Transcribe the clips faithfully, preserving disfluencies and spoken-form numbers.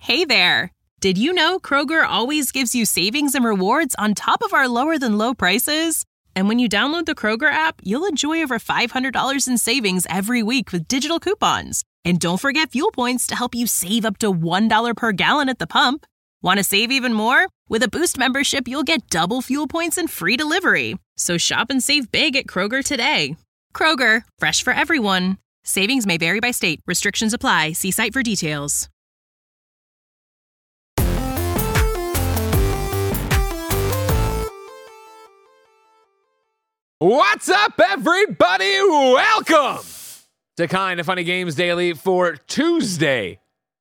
Hey there! Did you know Kroger always gives you savings and rewards on top of our lower-than-low prices? And when you download the Kroger app, you'll enjoy over five hundred dollars in savings every week with digital coupons. And don't forget fuel points to help you save up to one dollar per gallon at the pump. Want to save even more? With a Boost membership, you'll get double fuel points and free delivery. So shop and save big at Kroger today. Kroger, fresh for everyone. Savings may vary by state. Restrictions apply. See site for details. What's up, everybody? Welcome to Kind of Funny Games Daily for Tuesday,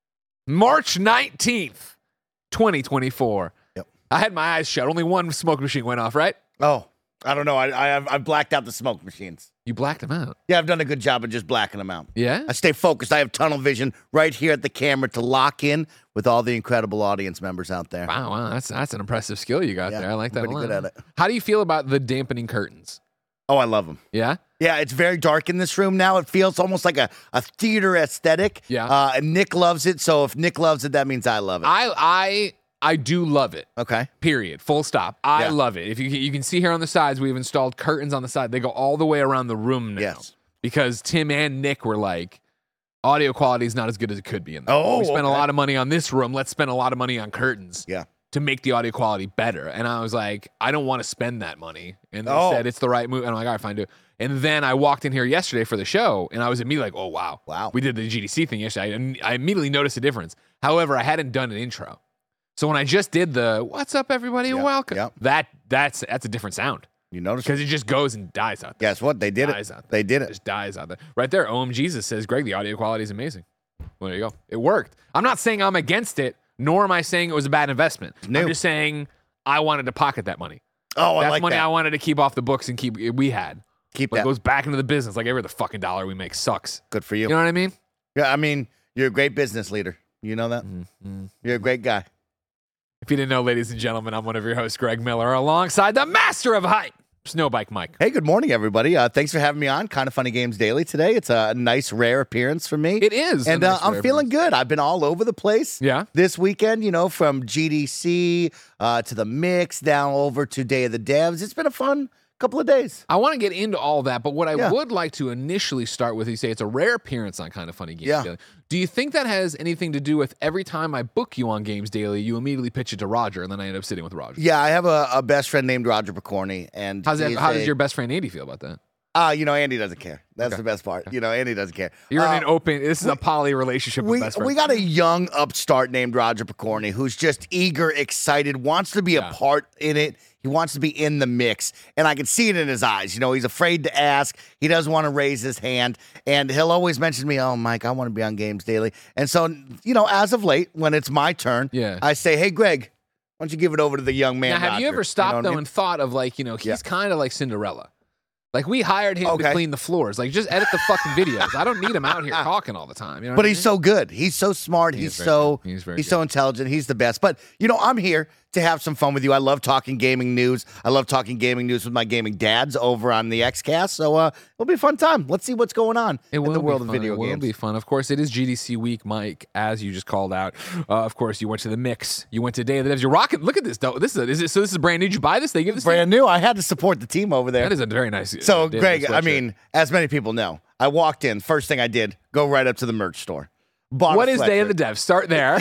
March nineteenth, twenty twenty-four. Yep. I had my eyes shut. Only one smoke machine went off, right? Oh, I don't know. I, I have I've blacked out the smoke machines. You blacked them out. Yeah, I've done a good job of just blacking them out. Yeah? I stay focused. I have tunnel vision right here at the camera to lock in with all the incredible audience members out there. Wow, wow. That's that's an impressive skill you got Yeah, there. I like I'm that pretty a lot. good at it. How do you feel about the dampening curtains? Oh, I love them. Yeah? Yeah, it's very dark in this room now. It feels almost like a, a theater aesthetic. Yeah. Uh, and Nick loves it, so if Nick loves it, that means I love it. I I I do love it. okay. Period. Full stop. I Yeah. love it. If you you can see here on the sides, we've installed curtains on the side. They go all the way around the room now. Yes. Because Tim and Nick were like, audio quality is not as good as it could be in there. Oh, we spent a okay. lot of money on this room. Let's spend a lot of money on curtains Yeah. to make the audio quality better. And I was like, I don't want to spend that money. And they Oh. said it's the right move. And I'm like, all right, fine, do it. And then I walked in here yesterday for the show, and I was immediately like, oh, wow. Wow. We did the G D C thing yesterday. And I immediately noticed a difference. However, I hadn't done an intro. So when I just did the, what's up, everybody, Yeah, welcome, yeah. that that's that's a different sound. You notice? Because it just goes and dies out there. Guess what? They did Dies it. out there. They did It it. just dies out there. Right there, O M Jesus says, Greg, the audio quality is amazing. Well, there you go. It worked. I'm not saying I'm against it, nor am I saying it was a bad investment. new. I'm just saying I wanted to pocket that money. Oh, I That's like money that. I wanted to keep off the books and keep we had. Keep But it that. goes back into the business. Like every other fucking dollar we make sucks. Good for you. You know what I mean? Yeah, I mean, you're a great business leader. You know that? Mm-hmm. You're a great guy. If you didn't know, ladies and gentlemen, I'm one of your hosts, Greg Miller, alongside the master of hype, Snowbike Mike. Hey, good morning, everybody. Uh, thanks for having me on Kind of Funny Games Daily today. It's a nice, rare appearance for me. It is. And a uh, nice I'm rare feeling appearance. good. I've been all over the place Yeah. this weekend, you know, from G D C uh, to the mix, down over to Day of the Devs. It's been a fun couple of days. I want to get into all that, but what I Yeah. would like to initially start with, you say it's a rare appearance on Kind of Funny Games Yeah. Daily. Do you think that has anything to do with every time I book you on Games Daily, you immediately pitch it to Roger, and then I end up sitting with Roger? Yeah, I have a, a best friend named Roger Picorni. And How's that, he's how a- does your best friend Andy feel about that? Uh, you know, Andy doesn't care. That's Okay. the best part. You know, Andy doesn't care. You're Uh, in an open, this is a poly relationship with We, best friends. we got a young upstart named Roger Picorni who's just eager, excited, wants to be Yeah. a part in it. He wants to be in the mix. And I can see it in his eyes. You know, he's afraid to ask. He doesn't want to raise his hand. And he'll always mention to me, oh, Mike, I want to be on Games Daily. And so, you know, as of late, when it's my turn, Yeah. I say, hey, Greg, why don't you give it over to the young man? Now, have you Roger?" ever stopped know what though I mean? and thought of like, you know, he's Yeah. kind of like Cinderella. Like we hired him to Okay. clean the floors. Like just edit the fucking videos. I don't need him out here talking all the time. You know But what I he's mean? so good. He's so smart. He he's is very so good. He's very he's good. so intelligent. He's the best. But you know, I'm here to have some fun with you. I love talking gaming news. I love talking gaming news with my gaming dads over on the XCast. So uh, it'll be a fun time. Let's see what's going on It in will the world be of fun. video it will games. be fun. Of course, it is G D C week, Mike, as you just called out. Uh, of course, you went to the mix. You went to Day of the Devs. You're rocking. Look at this, though. This is, a, is it, so. This is brand new. Did you buy this? They give this. to you? Brand new. I had to support the team over there. That is a very nice. so, uh, Day of the Greg, Devs I sweatshirt. mean, as many people know, I walked in. First thing I did, go right up to the merch store. Bought what a is Day of sweatshirt. the Devs? Start there.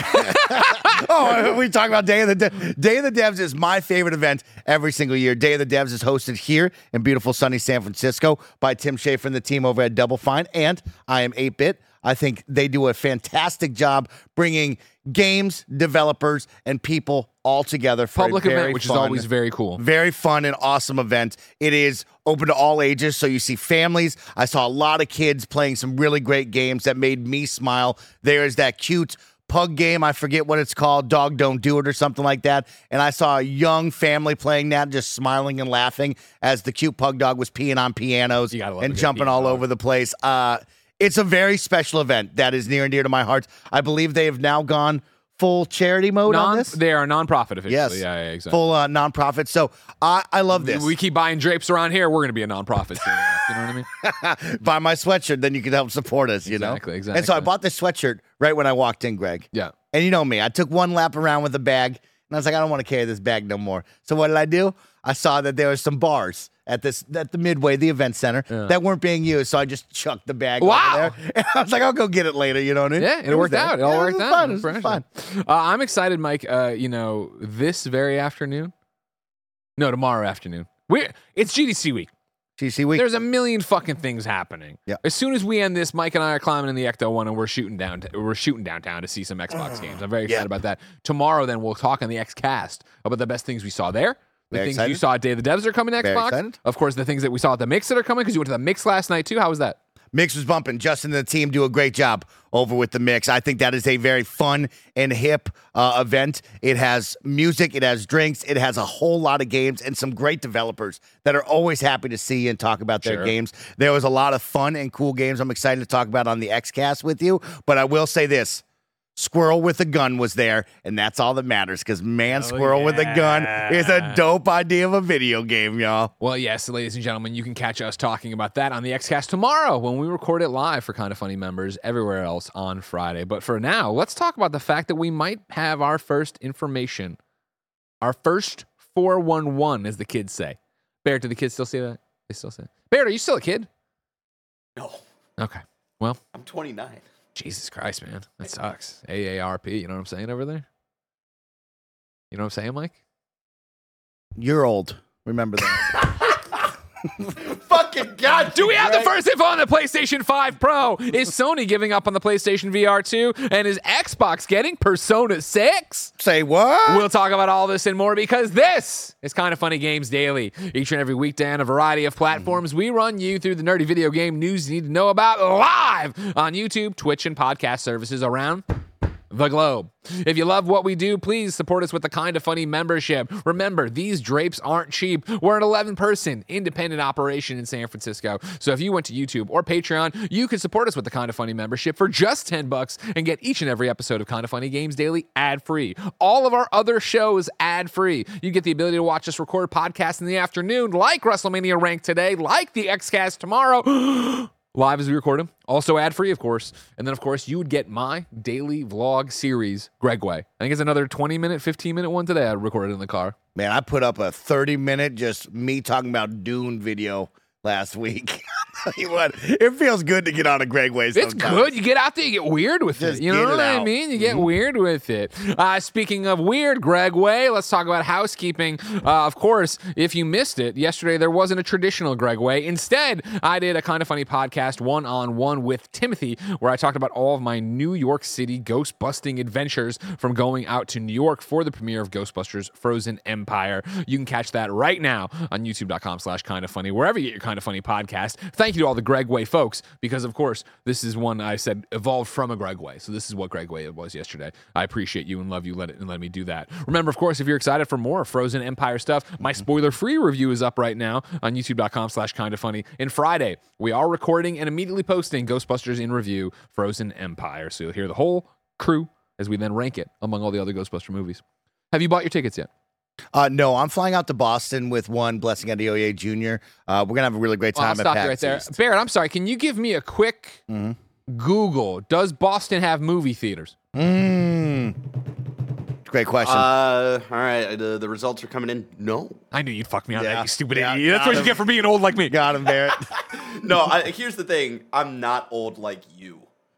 Oh, we talk about Day of the De- Day of the Devs is my favorite event every single year. Day of the Devs is hosted here in beautiful sunny San Francisco by Tim Schafer and the team over at Double Fine, and I am eight bit. I think they do a fantastic job bringing games, developers, and people all together for Public a very event, which fun, is always very cool. very fun and awesome event. It is open to all ages, so you see families. I saw a lot of kids playing some really great games that made me smile. There is that cute pug game. I forget what it's called. Dog Don't Do It or something like that. And I saw a young family playing that, just smiling and laughing as the cute pug dog was peeing on pianos You gotta love a and good jumping peeing all dog. over the place. Uh, it's a very special event that is near and dear to my heart. I believe they have now gone full charity mode on Non, this. they are nonprofit officially. Yes. Yeah, yeah, exactly. Full uh, nonprofit. So I, I love this. We keep buying drapes around here. We're going to be a nonprofit soon enough. You know what I mean? Buy my sweatshirt, then you can help support us, you Exactly, know? exactly. And so I bought this sweatshirt right when I walked in, Greg. Yeah. And you know me, I took one lap around with the bag, and I was like, I don't want to carry this bag no more. So what did I do? I saw that there were some bars at this at the Midway, the event center, yeah. that weren't being used. So I just chucked the bag wow. over there. And I was like, I'll go get it later. You know what I mean? Yeah, it, it worked out. It all yeah, worked it out. Fun. It was fun. Uh, I'm excited, Mike. Uh, you know, this very afternoon. No, tomorrow afternoon. We it's G D C week. G D C week. There's a million fucking things happening. Yeah. As soon as we end this, Mike and I are climbing in the Ecto one, and we're shooting down. We're shooting downtown to see some Xbox games. I'm very excited yeah. about that. Tomorrow, then we'll talk on the Xcast about the best things we saw there. The Very things excited. you saw at Day of the Devs that are coming to Very Xbox. excited. Of course, the things that we saw at the Mix that are coming, because you went to the Mix last night too. How was that? Mix was bumping. Justin and the team do a great job over with the Mix. I think that is a very fun and hip uh, event. It has music, it has drinks, it has a whole lot of games, and some great developers that are always happy to see and talk about their Sure. games. There was a lot of fun and cool games I'm excited to talk about on the Xcast with you, but I will say this. Squirrel with a gun was there, and that's all that matters, because man, Oh, Squirrel yeah. with a gun is a dope idea of a video game, y'all. Well, yes, ladies and gentlemen, you can catch us talking about that on the Xcast tomorrow when we record it live for Kind of Funny members everywhere else on Friday. But for now, let's talk about the fact that we might have our first information. Our first four one one, as the kids say. Barrett, do the kids still say that? They still say it. Barrett, are you still a kid? No. Okay. Well, I'm twenty-nine. Jesus Christ, man. That sucks. A A R P, you know what I'm saying over there? You know what I'm saying, Mike? You're old. Remember that. Fucking God. Do we have the Greg. first info on the PlayStation five Pro? Is Sony giving up on the PlayStation V R two? And is Xbox getting Persona six? Say what? We'll talk about all this and more because this is Kind of Funny Games Daily. Each and every weekday on a variety of platforms, we run you through the nerdy video game news you need to know about live on YouTube, Twitch, and podcast services around the globe. If you love what we do, please support us with the Kind of Funny membership. Remember, these drapes aren't cheap. We're an eleven-person independent operation in San Francisco. So if you went to YouTube or Patreon, you can support us with the Kind of Funny membership for just ten bucks and get each and every episode of Kind of Funny Games Daily ad-free. All of our other shows ad-free. You get the ability to watch us record podcasts in the afternoon, like WrestleMania Ranked today, like the Xcast tomorrow. Live as we record them. Also ad-free, of course. And then, of course, you would get my daily vlog series, Gregway. I think it's another twenty-minute, fifteen-minute one today I recorded in the car. Man, I put up a thirty-minute just me talking about Dune video last week. I'll tell you what, it feels good to get on a Gregway sometimes. It's good. You get out there, you get weird with Just it. You get know it what I out. mean? You get Mhm. weird with it. Uh, speaking of weird, Gregway, let's talk about housekeeping. Uh, of course, if you missed it, yesterday there wasn't a traditional Gregway. Instead, I did a Kind of Funny podcast one-on-one with Timothy, where I talked about all of my New York City ghost-busting adventures from going out to New York for the premiere of Ghostbusters Frozen Empire. You can catch that right now on youtube.com slash kind of funny, wherever you get your Kind of Funny podcast. Thank you to all the Gregway folks, because of course, this is one I said evolved from a Gregway. So this is what Gregway was yesterday. I appreciate you and love you let it and let me do that. Remember, of course, if you're excited for more Frozen Empire stuff, my spoiler-free review is up right now on youtube.com slash kind of funny. And Friday, we are recording and immediately posting Ghostbusters in Review Frozen Empire. So you'll hear the whole crew as we then rank it among all the other Ghostbuster movies. Have you bought your tickets yet? Uh, no, I'm flying out to Boston with one Blessing Adeoye Junior Uh, we're gonna have a really great Well, time I'll at stop PAX you right there. East. Barrett, I'm sorry. Can you give me a quick Mhm. Google? Does Boston have movie theaters? Mm. Great question. Uh, all right. The, the results are coming in. No. I knew you'd fuck me on Yeah. that, you stupid Yeah, idiot. That's got what you him. get for being old like me. Got him, Barrett. No, I, here's the thing. I'm not old like you.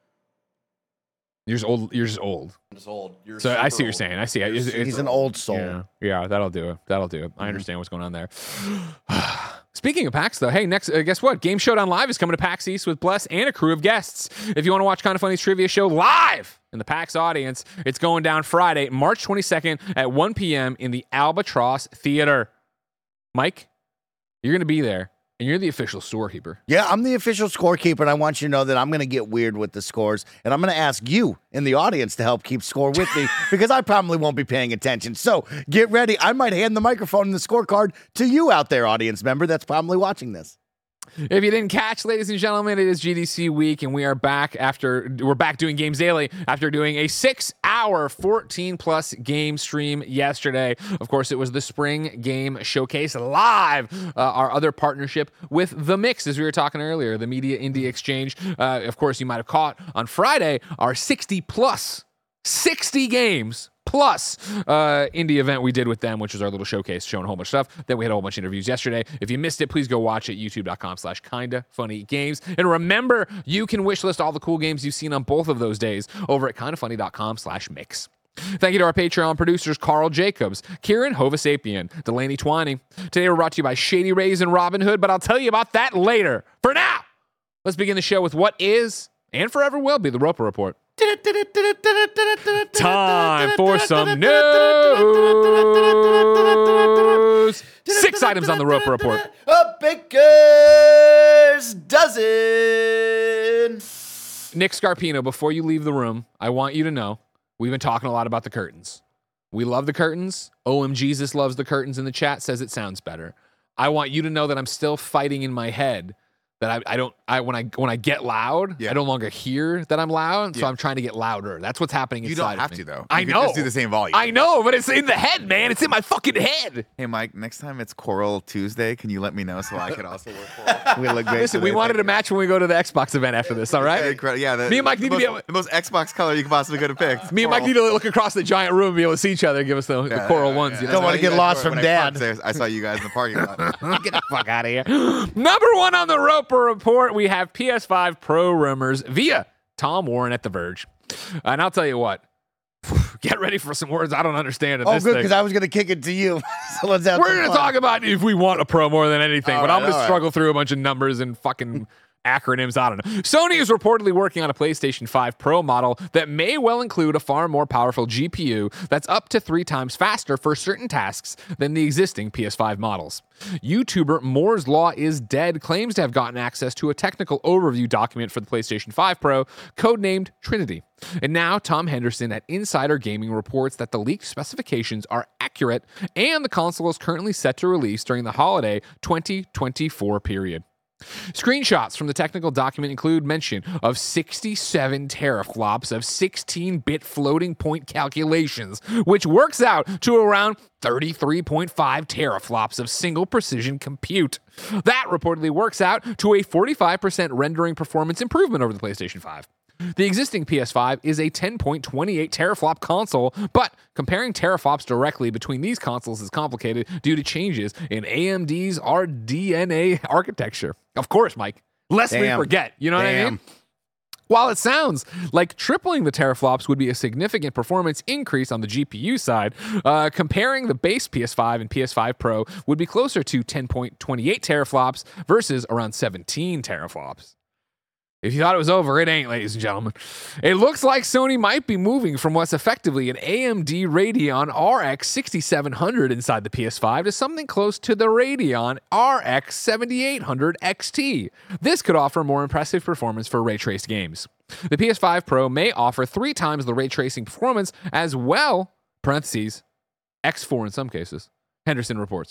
You're just old. You're just old. I'm just old. You're So I super see what you're old. saying. I see. You're It's- super it's- He's an old soul. Yeah, yeah, that'll do it. That'll do it. I understand what's going on there. Speaking of PAX, though, hey, next, uh, guess what? Game Showdown Live is coming to PAX East with Bless and a crew of guests. If you want to watch Kind of Funny's trivia show live in the PAX audience, it's going down Friday, March twenty-second at one p.m. in the Albatross Theater. Mike, you're going to be there, and you're the official storekeeper. Yeah, I'm the official scorekeeper, and I want you to know that I'm going to get weird with the scores, and I'm going to ask you in the audience to help keep score with me because I probably won't be paying attention. So get ready. I might hand the microphone and the scorecard to you out there, audience member that's probably watching this. If you didn't catch, ladies and gentlemen, it is G D C week, and we are back after we're back doing Games Daily after doing a six-hour, fourteen-plus game stream yesterday. Of course, it was the Spring Game Showcase live, uh, our other partnership with The Mix, as we were talking earlier, the Media Indie Exchange. Uh, of course, you might have caught on Friday our sixty-plus sixty games plus uh, indie event we did with them, which is our little showcase showing a whole bunch of stuff. Then we had a whole bunch of interviews yesterday. If you missed it, please go watch it, youtube.com slash kinda funny games. And remember, you can wishlist all the cool games you've seen on both of those days over at kindafunny.com slash mix. Thank you to our Patreon producers, Carl Jacobs, Kieran Hovasapien, Delaney Twining. Today we're brought to you by Shady Rays and Robin Hood, but I'll tell you about that later. For now, let's begin the show with what is, and forever will be, the Roper Report. Time for some news. Six items on the Roper Report. A baker's dozen. Nick Scarpino, before you leave the room, I want you to know we've been talking a lot about the curtains. We love the curtains. O M Jesus loves the curtains in the chat, says it sounds better. I want you to know that I'm still fighting in my head that I, I don't I when I when I get loud, Yeah. I no longer hear that I'm loud, so Yeah. I'm trying to get louder. That's what's happening You inside don't have of me. to, though. I You can know. just do the same volume. I know, but it's in the head, man. It's in my fucking head. Hey, Mike, next time it's Coral Tuesday, can you let me know so I can also work Coral? We look great. Listen, we today. wanted a match when we go to the Xbox event after this, all right? Incredible. Yeah, the, Me and Mike the need to most, be able- the most Xbox color you could possibly could have picked. Me and Mike need to look across the giant room and be able to see each other and give us the, the Yeah, coral yeah, ones. yeah. You know? Don't That's wanna how get you guys lost were from when I Dad. parked there. I saw you guys in the parking lot. Get the fuck out of here. Number one on the Roper Report, we have P S five Pro rumors via Tom Warren at The Verge. And I'll tell you what, get ready for some words I don't understand in Oh, this good, thing. because I was going to kick it to you. So let's have We're some going to fun. talk about if we want a Pro more than anything, All but right, I'm going to all right. struggle through a bunch of numbers and fucking acronyms. I don't know. Sony is reportedly working on a PlayStation five Pro model that may well include a far more powerful G P U that's up to three times faster for certain tasks than the existing P S five models. YouTuber Moore's Law is Dead claims to have gotten access to a technical overview document for the PlayStation five Pro, codenamed Trinity. And now Tom Henderson at Insider Gaming reports that the leaked specifications are accurate and the console is currently set to release during the holiday twenty twenty-four period. Screenshots from the technical document include mention of sixty-seven teraflops of sixteen-bit floating point calculations, which works out to around thirty-three point five teraflops of single precision compute. That reportedly works out to a forty-five percent rendering performance improvement over the PlayStation five. The existing P S five is a ten point two eight teraflop console, but comparing teraflops directly between these consoles is complicated due to changes in A M D's R D N A architecture. Of course, Mike. Lest we Damn. forget. You know what I Damn. mean? While it sounds like tripling the teraflops would be a significant performance increase on the G P U side, uh, comparing the base P S five and P S five Pro would be closer to ten point two eight teraflops versus around seventeen teraflops. If you thought it was over, it ain't, ladies and gentlemen. It looks like Sony might be moving from what's effectively an A M D Radeon R X sixty-seven hundred inside the P S five to something close to the Radeon R X seventy-eight hundred X T. This could offer more impressive performance for ray-traced games. The P S five Pro may offer three times the ray tracing performance as well, parentheses, X four in some cases, Henderson reports.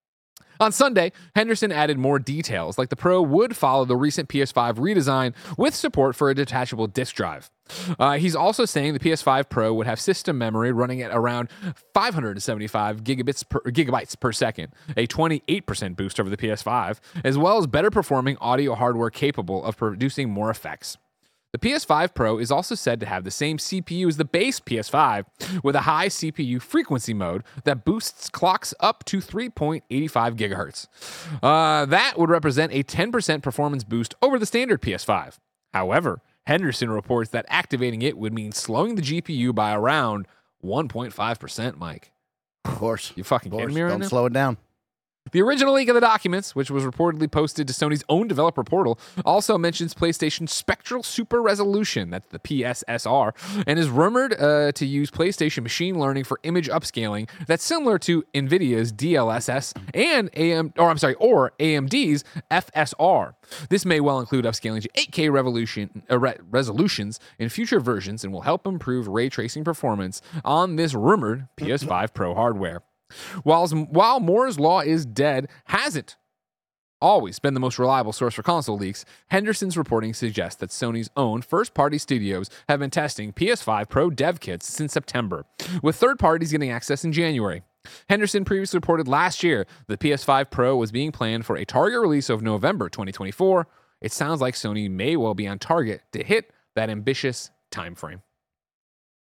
On Sunday, Henderson added more details, like the Pro would follow the recent P S five redesign with support for a detachable disk drive. Uh, he's also saying the P S five Pro would have system memory running at around five hundred seventy-five gigabits per, gigabytes per second, a twenty-eight percent boost over the P S five, as well as better performing audio hardware capable of producing more effects. The P S five Pro is also said to have the same C P U as the base P S five, with a high C P U frequency mode that boosts clocks up to three point eight five gigahertz. Uh, that would represent a ten percent performance boost over the standard P S five. However, Henderson reports that activating it would mean slowing the G P U by around one point five percent, Mike. Of course. You fucking Of course. kidding me right Don't now? slow it down. The original leak of the documents, which was reportedly posted to Sony's own developer portal, also mentions PlayStation's Spectral Super Resolution, that's the P S S R, and is rumored uh, to use PlayStation machine learning for image upscaling that's similar to NVIDIA's D L S S and A M, or I'm sorry, or A M D's F S R. This may well include upscaling to eight K revolution, uh, re- resolutions in future versions and will help improve ray tracing performance on this rumored P S five Pro hardware. While, while Moore's Law is dead, hasn't always been the most reliable source for console leaks, Henderson's reporting suggests that Sony's own first-party studios have been testing P S five Pro dev kits since September, with third parties getting access in January. Henderson previously reported last year the P S five Pro was being planned for a target release of November twenty twenty-four. It sounds like Sony may well be on target to hit that ambitious timeframe.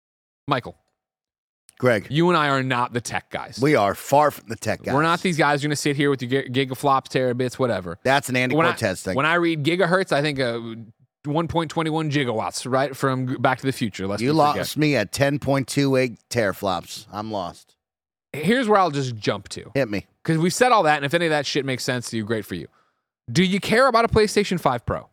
Michael, Greg, you and I are not the tech guys. we are far from the tech guys. We're not these guys who are going to sit here with your gi- gigaflops, terabits, whatever. That's an Andy When I, Cortez thing. when I read gigahertz, I think uh, one point two one gigawatts, right, from Back to the Future. Let's you not lost me at ten point two eight teraflops. I'm lost. forget. Here's where I'll just jump to. Hit me. Because we've said all that, and if any of that shit makes sense to you, great for you. Do you care about a PlayStation five Pro?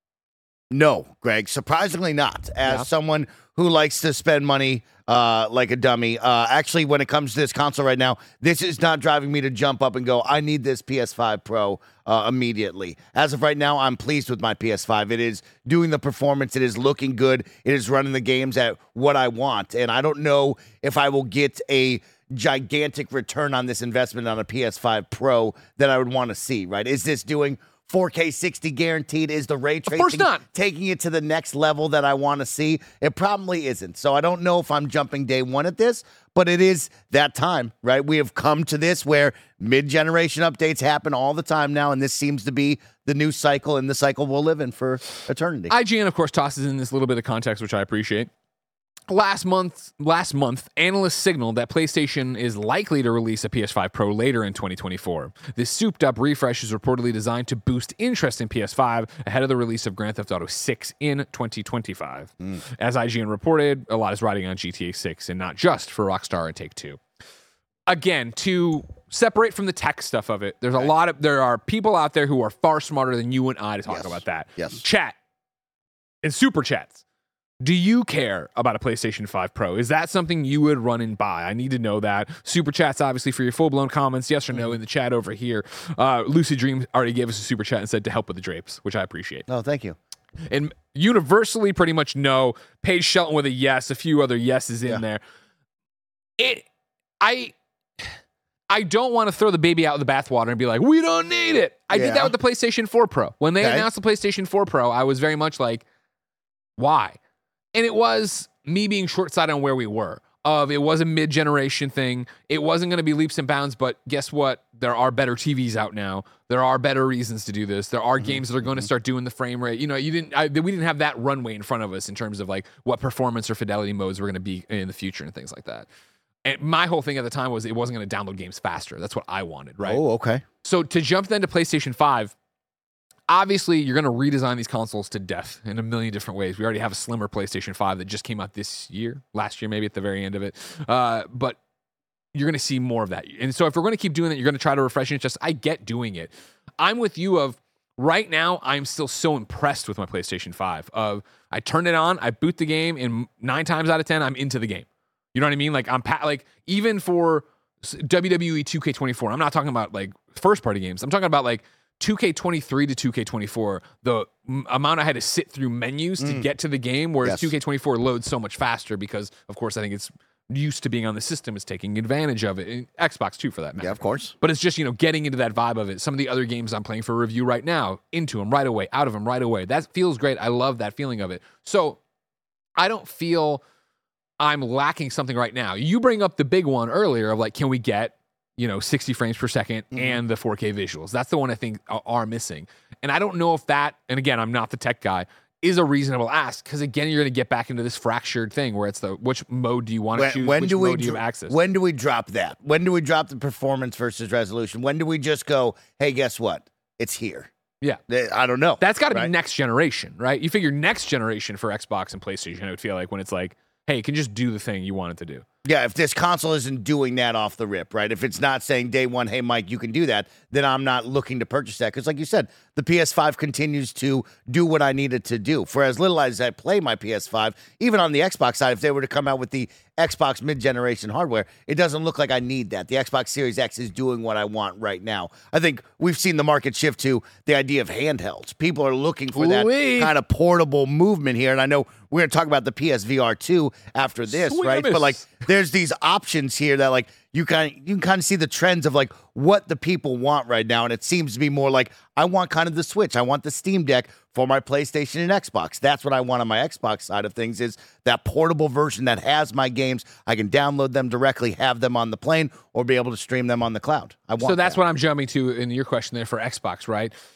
No, Greg, surprisingly not. As Yeah. someone who likes to spend money uh, like a dummy, uh, actually, when it comes to this console right now, this is not driving me to jump up and go, I need this P S five Pro uh, immediately. As of right now, I'm pleased with my P S five. It is doing the performance. It is looking good. It is running the games at what I want. And I don't know if I will get a gigantic return on this investment on a P S five Pro that I would want to see, right? Is this doing four K sixty guaranteed? Is the ray tracing course not. taking it to the next level that I want to see? It probably isn't. So I don't know if I'm jumping day one at this, but it is that time, right? We have come to this where mid-generation updates happen all the time now, and this seems to be the new cycle and the cycle we'll live in for eternity. I G N, of course, tosses in this little bit of context, which I appreciate. Last month, last month, analysts signaled that PlayStation is likely to release a P S five Pro later in twenty twenty-four. This souped-up refresh is reportedly designed to boost interest in P S five ahead of the release of Grand Theft Auto six in twenty twenty-five. Mm. As I G N reported, a lot is riding on G T A six, and not just for Rockstar and Take-Two. Again, to separate from the tech stuff of it, there's a lot of there are people out there who are far smarter than you and I to talk Yes. about that. Yes. Chat and super chats. Do you care about a PlayStation five Pro? Is that something you would run and buy? I need to know that. Super chats, obviously, for your full-blown comments, yes or no, in the chat over here. Uh, Lucid Dream already gave us a super chat and said to help with the drapes, which I appreciate. Oh, thank you. And universally, pretty much no. Paige Shelton with a yes, a few other yeses in Yeah. there. It, I... I don't want to throw the baby out with the bathwater and be like, we don't need it. I Yeah. did that with the PlayStation four Pro. When they Okay. announced the PlayStation four Pro, I was very much like, why? And it was me being short-sighted on where we were. Of it was a mid-generation thing. It wasn't going to be leaps and bounds, but guess what? There are better T Vs out now. There are better reasons to do this. There are mm-hmm. games that are going to start doing the frame rate. You know, you didn't. I, we didn't have that runway in front of us in terms of like what performance or fidelity modes were going to be in the future and things like that. And my whole thing at the time was it wasn't going to download games faster. That's what I wanted, right? Oh, okay. So to jump then to PlayStation five, obviously you're going to redesign these consoles to death in a million different ways. We already have a slimmer PlayStation five that just came out this year, last year maybe at the very end of it. Uh, but you're going to see more of that. And so if we're going to keep doing that, you're going to try to refresh it. Just I get doing it. I'm with you of right now, I'm still so impressed with my PlayStation five. Of I turn it on, I boot the game, and nine times out of ten, I'm into the game. You know what I mean? Like I'm pa- like even for W W E two K twenty-four, I'm not talking about like first party games. I'm talking about like two K twenty-three to two K twenty-four, the m- amount I had to sit through menus mm. to get to the game, whereas yes. two K twenty-four loads so much faster because, of course, I think it's used to being on the system, is taking advantage of it. And Xbox too, for that matter. Yeah, of course. But it's just, you know, getting into that vibe of it. Some of the other games I'm playing for review right now, into them right away, out of them right away. That feels great. I love that feeling of it. So I don't feel I'm lacking something right now. You bring up the big one earlier of like, can we get, you know, sixty frames per second mm-hmm. and the four K visuals? That's the one I think are, are missing. And I don't know if that, and again, I'm not the tech guy, is a reasonable ask, because again, you're going to get back into this fractured thing where it's the, which mode do you want to when, choose? When which do we mode do you dr- have access? When do we drop that? When do we drop the performance versus resolution? When do we just go, hey, guess what? It's here. Yeah. I don't know. That's got to right? be next generation, right? You figure next generation for Xbox and PlayStation, it would feel like when it's like, hey, it can just do the thing you want it to do. Yeah, if this console isn't doing that off the rip, right? If it's not saying day one, hey, Mike, you can do that, then I'm not looking to purchase that. Because like you said, the P S five continues to do what I need it to do. For as little as I play my P S five, even on the Xbox side, if they were to come out with the Xbox mid-generation hardware, it doesn't look like I need that. The Xbox Series X is doing what I want right now. I think we've seen the market shift to the idea of handhelds. People are looking for Ooh-wee. that kind of portable movement here. And I know we're going to talk about the P S V R two after this, Sweet right? miss. But like, there's these options here that like you kind of you can kind of see the trends of like what the people want right now, and it seems to be more like I want kind of the Switch, I want the Steam Deck for my PlayStation and Xbox. That's what I want on my Xbox side of things, is that portable version that has my games. I can download them directly, have them on the plane, or be able to stream them on the cloud. I want. So that's that. what I'm jumping to in your question there for Xbox, right?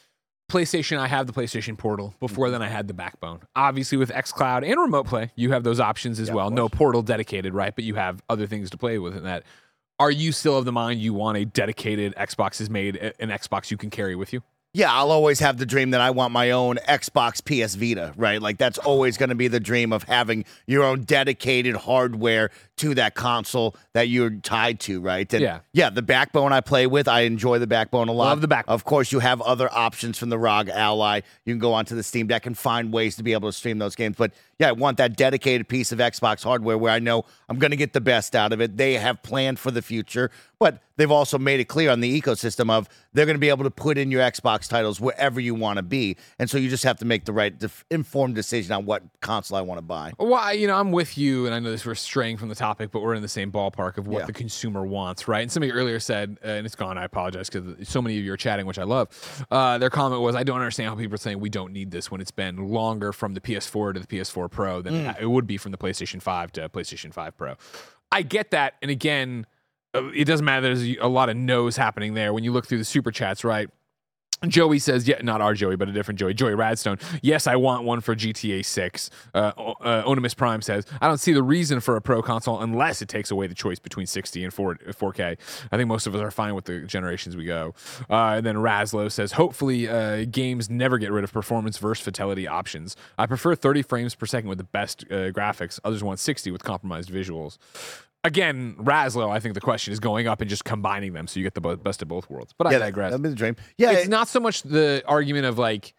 PlayStation, I have the PlayStation Portal. Before then, I had the Backbone. Obviously, with xCloud and Remote Play, you have those options as Yeah, well. No Portal dedicated, right? But you have other things to play with in that. Are you still of the mind you want a dedicated Xbox is made, an Xbox you can carry with you? Yeah, I'll always have the dream that I want my own Xbox P S Vita, right? Like that's always going to be the dream of having your own dedicated hardware to that console that you're tied to, right? And Yeah. yeah, the Backbone I play with, I enjoy the Backbone a lot. Love the Backbone. Of course, you have other options from the R O G Ally. You can go onto the Steam Deck and find ways to be able to stream those games. But yeah, I want that dedicated piece of Xbox hardware where I know I'm going to get the best out of it. They have planned for the future, but they've also made it clear on the ecosystem of they're going to be able to put in your Xbox titles wherever you want to be. And so you just have to make the right def- informed decision on what console I want to buy. Well, I- you know, I'm with you, and I know this we're straying from the topic, but we're in the same ballpark of what Yeah. the consumer wants, right? And somebody earlier said, uh, and it's gone, I apologize, because so many of you are chatting, which I love. Uh, their comment was, I don't understand how people are saying we don't need this when it's been longer from the P S four to the P S four Pro than Mm. it would be from the PlayStation five to PlayStation five Pro. I get that, and again, uh, it doesn't matter. There's a lot of no's happening there. When you look through the super chats, right? Joey says, yeah, not our Joey, but a different Joey, Joey Radstone. Yes, I want one for G T A six. Uh, uh, Onimus Prime says, I don't see the reason for a Pro console unless it takes away the choice between sixty and four K. I think most of us are fine with the generations we go. Uh, and then Razlo says, hopefully uh, games never get rid of performance versus fidelity options. I prefer thirty frames per second with the best uh, graphics. Others want sixty with compromised visuals. Again, Razlo, I think the question is going up and just combining them so you get the bo- best of both worlds. But yeah, I digress. That'd be the dream. Yeah, It's it- not so much the argument of like,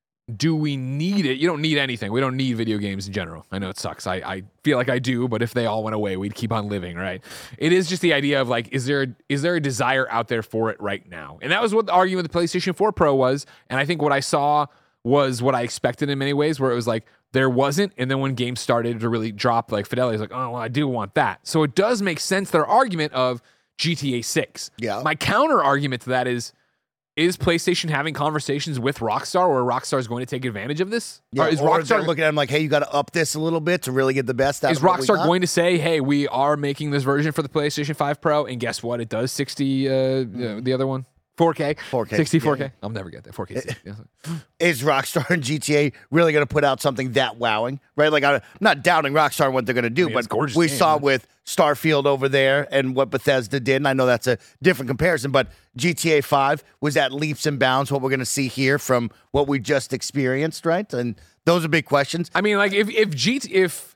do we need it? You don't need anything. We don't need video games in general. I know it sucks. I, I feel like I do, but if they all went away, we'd keep on living, right? It is just the idea of like, is there is there a desire out there for it right now? And that was what the argument with the PlayStation four Pro was. And I think what I saw was what I expected in many ways, where it was like, there wasn't, and then when games started to really drop, like fidelity, it's like, oh, well, I do want that. So it does make sense, their argument of G T A six. Yeah. My counter argument to that is, is PlayStation having conversations with Rockstar where Rockstar is going to take advantage of this? yeah, or is or they're Rockstar looking at him like, hey, you got to up this a little bit to really get the best out is of what we Rockstar got? going to say, hey, we are making this version for the PlayStation five Pro, and guess what? It does sixty, uh, uh, the other one? four K? four K, sixty, four K? yeah. I'll never get that. four K. sixty. Is Rockstar and G T A really going to put out something that wowing, right? Like, I'm not doubting Rockstar and what they're going to do, I mean, it's a but gorgeous we game, saw man. with Starfield over there and what Bethesda did, and I know that's a different comparison, but G T A five was at leaps and bounds what we're going to see here from what we just experienced, right? And those are big questions. I mean, like, if if G T, if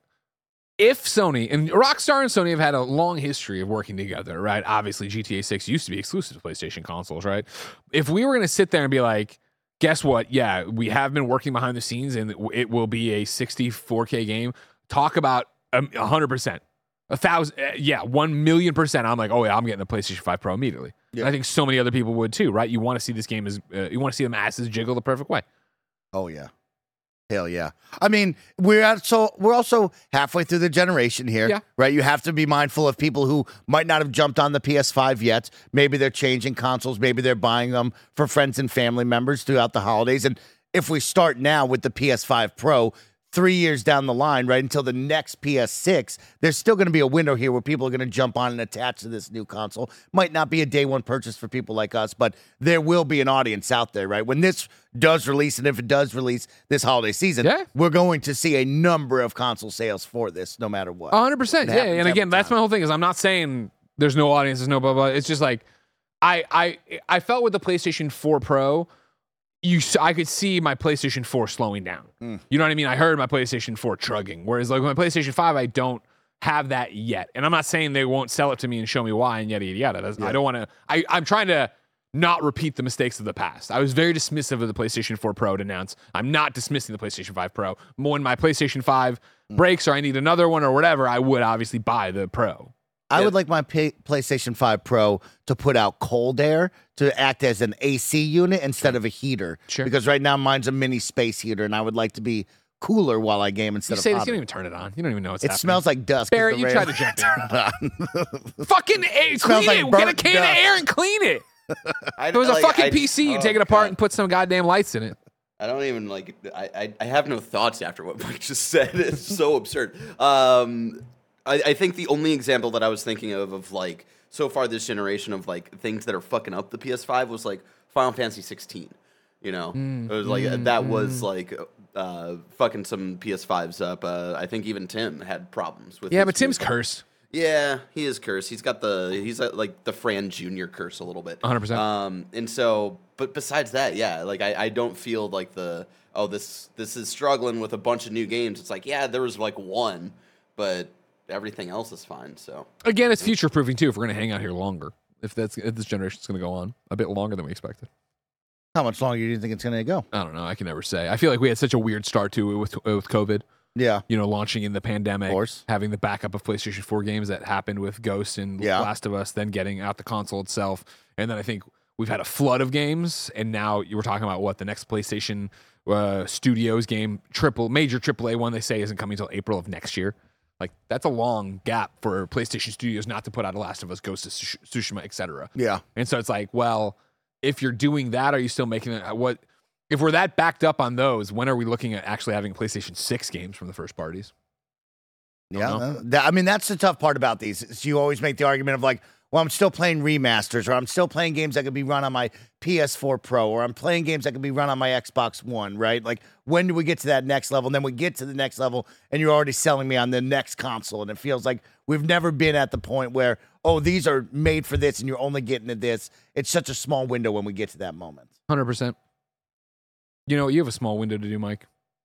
if Sony and Rockstar and Sony have had a long history of working together, right? Obviously, G T A six used to be exclusive to PlayStation consoles, right? If we were going to sit there and be like, guess what? Yeah, we have been working behind the scenes, and it will be a sixty-four K game. Talk about um, one hundred percent. A thousand, uh, yeah, one million percent. I'm like, oh yeah, I'm getting a PlayStation five Pro immediately. Yeah. And I think so many other people would too, right? You want to see this game as, uh, you want to see the masses jiggle the perfect way. Oh yeah. Hell yeah. I mean, we're at, so we're also halfway through the generation here, Yeah. right? You have to be mindful of people who might not have jumped on the P S five yet. Maybe they're changing consoles, maybe they're buying them for friends and family members throughout the holidays. And if we start now with the P S five Pro, three years down the line, right, until the next P S six, there's still going to be a window here where people are going to jump on and attach to this new console. Might not be a day one purchase for people like us, but there will be an audience out there, right? When this does release, and if it does release this holiday season, Yeah. we're going to see a number of console sales for this, no matter what. one hundred percent. It Yeah. happens And every again, that's time. my whole thing is I'm not saying there's no audience, there's no blah, blah. It's just like, I, I, I felt with the PlayStation four Pro, you, s- I could see my PlayStation four slowing down. Mm. You know what I mean? I heard my PlayStation four chugging. Whereas like with my PlayStation five, I don't have that yet. And I'm not saying they won't sell it to me and show me why and yada, yada, yada. That's- I don't want to, I, I'm trying to not repeat the mistakes of the past. I was very dismissive of the PlayStation four Pro to announce. I'm not dismissing the PlayStation five Pro. When my PlayStation five breaks or I need another one or whatever, I would obviously buy the Pro. I would like my P- PlayStation five Pro to put out cold air to act as an A C unit instead of a heater. Sure. Because right now mine's a mini space heater, and I would like to be cooler while I game instead You of say this, you hotter. don't even turn it on. You don't even know what's It happening. smells like dust. 'cause Barrett, the you rail- tried to jump in. Turn it on. Fucking air, clean smells like it. Get a burnt can dust. of air and clean it. I, If it was a like, fucking I- P C, you oh, take it apart God. and put some goddamn lights in it. I don't even like. I, I I have no thoughts after what Mike just said. It's so absurd. Um, I, I think the only example that I was thinking of of like so far this generation of like things that are fucking up the P S five was like Final Fantasy sixteen. You know, Mm, it was like mm, that was mm. like uh, fucking some P S fives up. Uh, I think even Tim had problems with. Yeah, his but Tim's P S five. cursed. Yeah, he is cursed. He's got the he's uh, like the Fran Junior curse a little bit. one hundred percent. Um, and so, but besides that, yeah, like I, I don't feel like the oh this this is struggling with a bunch of new games. It's like yeah, there was like one, but everything else is fine. So Again, it's future proofing too. If we're going to hang out here longer, if that's if this generation's going to go on a bit longer than we expected. How much longer do you think it's going to go? I don't know. I can never say. I feel like we had such a weird start to it with with COVID. Yeah. You know, launching in the pandemic, Of course. having the backup of PlayStation four games that happened with Ghost and Yeah. Last of Us, then getting out the console itself, and then I think we've had a flood of games, and now you were talking about what the next PlayStation uh, Studios game, triple major triple A one, they say isn't coming until April of next year. Like that's a long gap for PlayStation Studios not to put out a Last of Us, Ghost of Tsush- Tsushima, et cetera. Yeah. And so it's like, well, if you're doing that, are you still making it? What if we're that backed up on those? When are we looking at actually having PlayStation six games from the first parties? Yeah. know. uh, that- I mean, that's the tough part about these. Is you always make the argument of like, well, I'm still playing remasters, or I'm still playing games that could be run on my P S four Pro, or I'm playing games that could be run on my Xbox One, right? Like, when do we get to that next level? And then we get to the next level, and you're already selling me on the next console. And it feels like we've never been at the point where, oh, these are made for this, and you're only getting to this. It's such a small window when we get to that moment. one hundred percent. You know, you have a small window to do, Mike.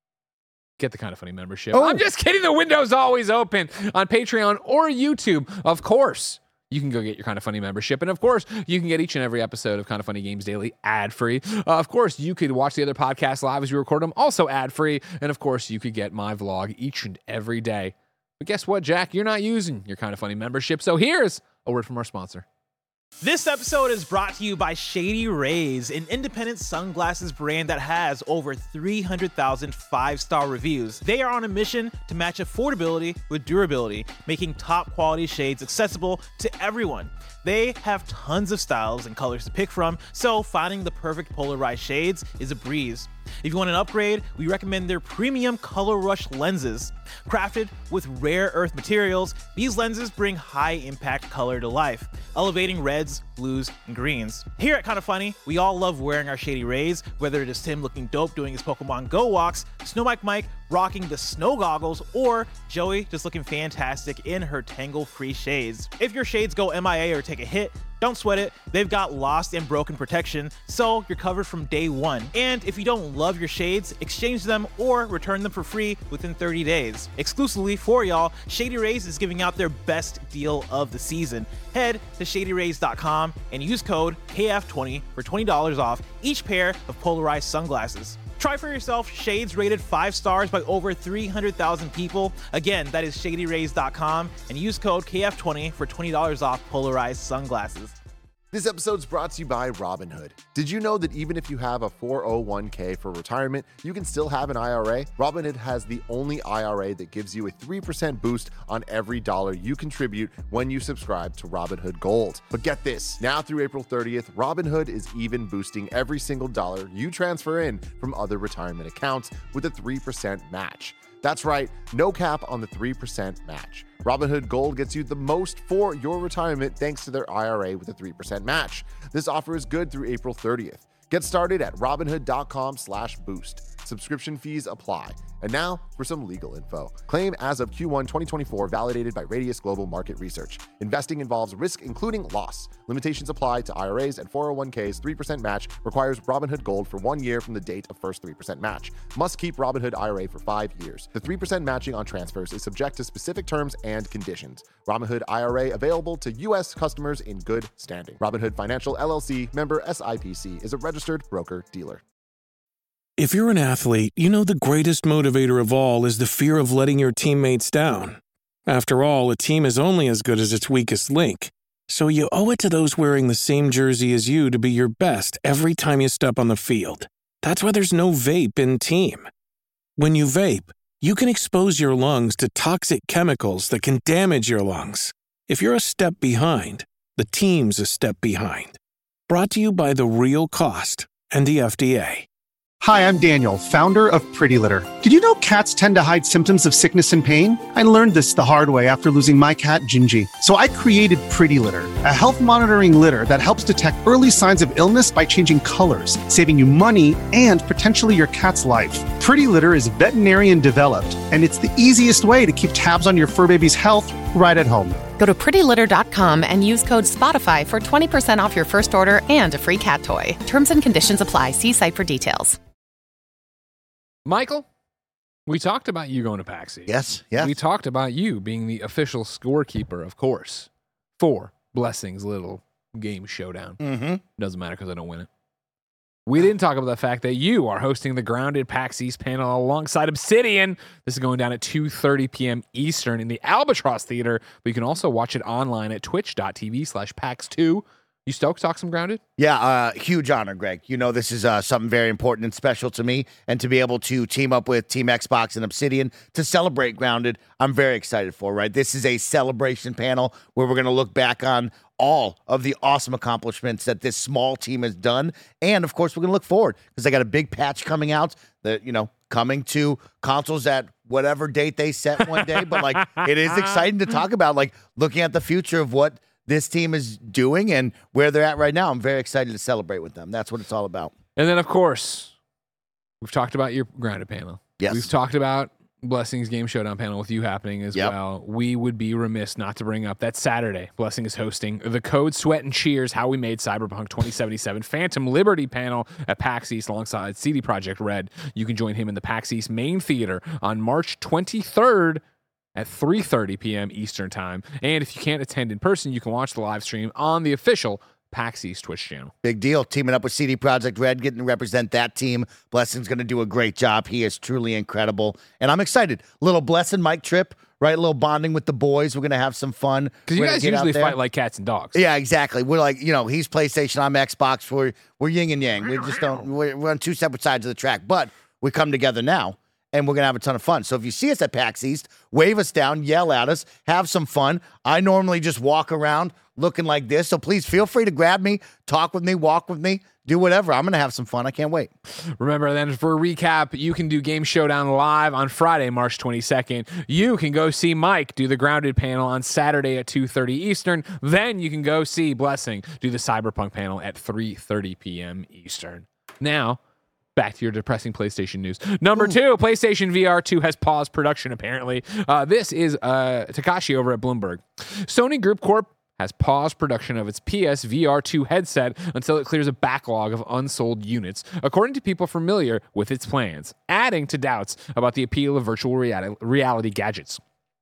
Get the Kind of Funny membership. Oh. I'm just kidding. The window's always open on Patreon or YouTube. Of course, you can go get your Kind of Funny membership. And of course, you can get each and every episode of Kind of Funny Games Daily ad-free. Uh, of course, you could watch the other podcasts live as we record them, also ad-free. And of course, you could get my vlog each and every day. But guess what, Jack? You're not using your Kind of Funny membership. So here's a word from our sponsor. This episode is brought to you by Shady Rays, an independent sunglasses brand that has over three hundred thousand five-star reviews. They are on a mission to match affordability with durability, making top-quality shades accessible to everyone. They have tons of styles and colors to pick from, so finding the perfect polarized shades is a breeze. If you want an upgrade, we recommend their premium Color Rush lenses. Crafted with rare earth materials, these lenses bring high-impact color to life, elevating reds, blues, and greens. Here at Kinda Funny, we all love wearing our Shady Rays, whether it is Tim looking dope doing his Pokemon Go walks, Snow Mike Mike rocking the snow goggles, or Joey just looking fantastic in her tangle-free shades. If your shades go M I A or take a hit, don't sweat it. They've got lost and broken protection, so you're covered from day one. And if you don't love your shades, exchange them or return them for free within thirty days. Exclusively for y'all, Shady Rays is giving out their best deal of the season. Head to shady rays dot com and use code K F twenty for twenty dollars off each pair of polarized sunglasses. Try for yourself shades rated five stars by over three hundred thousand people. Again, that is shady rays dot com and use code K F twenty for twenty dollars off polarized sunglasses. This episode's brought to you by Robinhood. Did you know that even if you have a four oh one k for retirement, you can still have an I R A? Robinhood has the only I R A that gives you a three percent boost on every dollar you contribute when you subscribe to Robinhood Gold. But get this, now through April thirtieth, Robinhood is even boosting every single dollar you transfer in from other retirement accounts with a three percent match. That's right, no cap on the three percent match. Robinhood Gold gets you the most for your retirement thanks to their I R A with a three percent match. This offer is good through April thirtieth. Get started at robinhood.com slash boost. Subscription fees apply. And now for some legal info. Claim as of Q one twenty twenty-four validated by Radius Global Market Research. Investing involves risk including loss. Limitations apply to I R As and four oh one k's. three percent match requires Robinhood Gold for one year from the date of first three percent match. Must keep Robinhood I R A for five years. The three percent matching on transfers is subject to specific terms and conditions. Robinhood I R A available to U S customers in good standing. Robinhood Financial L L C, member S I P C, is a registered broker-dealer. If you're an athlete, you know the greatest motivator of all is the fear of letting your teammates down. After all, a team is only as good as its weakest link. So you owe it to those wearing the same jersey as you to be your best every time you step on the field. That's why there's no vape in team. When you vape, you can expose your lungs to toxic chemicals that can damage your lungs. If you're a step behind, the team's a step behind. Brought to you by The Real Cost and the F D A. Hi, I'm Daniel, founder of Pretty Litter. Did you know cats tend to hide symptoms of sickness and pain? I learned this the hard way after losing my cat, Gingy. So I created Pretty Litter, a health monitoring litter that helps detect early signs of illness by changing colors, saving you money and potentially your cat's life. Pretty Litter is veterinarian developed, and it's the easiest way to keep tabs on your fur baby's health right at home. Go to pretty litter dot com and use code SPOTIFY for twenty percent off your first order and a free cat toy. Terms and conditions apply. See site for details. Michael, we talked about you going to PAX East. Yes, yes. We talked about you being the official scorekeeper, of course, for Blessing's little game showdown. Mm-hmm. Doesn't matter because I don't win it. We didn't talk about the fact that you are hosting the Grounded PAX East panel alongside Obsidian. This is going down at two thirty p.m. Eastern in the Albatross Theater, but you can also watch it online at twitch.tv slash PAX two. You stoked to talk some Grounded? Yeah, uh, huge honor, Greg. You know, this is uh, something very important and special to me, and to be able to team up with Team Xbox and Obsidian to celebrate Grounded, I'm very excited for, right? This is a celebration panel where we're going to look back on all of the awesome accomplishments that this small team has done, and, of course, we're going to look forward, because they got a big patch coming out that, you know, coming to consoles at whatever date they set one day, but, like, it is exciting to talk about, like, looking at the future of what this team is doing and where they're at right now. I'm very excited to celebrate with them. That's what it's all about. And then, of course, we've talked about your Grounded panel. Yes. We've talked about Blessing's Game Showdown panel with you happening as Yep. well. We would be remiss not to bring up that Saturday, Blessing is hosting the Code, Sweat, and Cheers How We Made Cyberpunk twenty seventy-seven Phantom Liberty panel at PAX East alongside C D Projekt Red. You can join him in the PAX East main theater on March twenty-third at three thirty p.m. Eastern Time. And if you can't attend in person, you can watch the live stream on the official PAX East Twitch channel. Big deal. Teaming up with C D Projekt Red, getting to represent that team. Blessing's going to do a great job. He is truly incredible. And I'm excited. Little Blessing Mike trip, right? A little bonding with the boys. We're going to have some fun. Because you We're gonna guys get out usually there. fight like cats and dogs. Yeah, exactly. We're like, you know, he's PlayStation, I'm Xbox. We're, we're yin and yang. We just don't, we're, we're on two separate sides of the track. But we come together now, and we're going to have a ton of fun. So if you see us at PAX East, wave us down, yell at us, have some fun. I normally just walk around looking like this, so please feel free to grab me, talk with me, walk with me, do whatever. I'm going to have some fun. I can't wait. Remember, then, for a recap, you can do Game Showdown live on Friday, March twenty-second. You can go see Mike do the Grounded panel on Saturday at two thirty Eastern. Then you can go see Blessing do the Cyberpunk panel at three thirty p.m. Eastern. Now, back to your depressing PlayStation news. Number Ooh. two, PlayStation V R two has paused production, apparently. Uh, this is uh, Takashi over at Bloomberg. Sony Group Corp has paused production of its P S V R two headset until it clears a backlog of unsold units, according to people familiar with its plans, adding to doubts about the appeal of virtual reality, reality gadgets.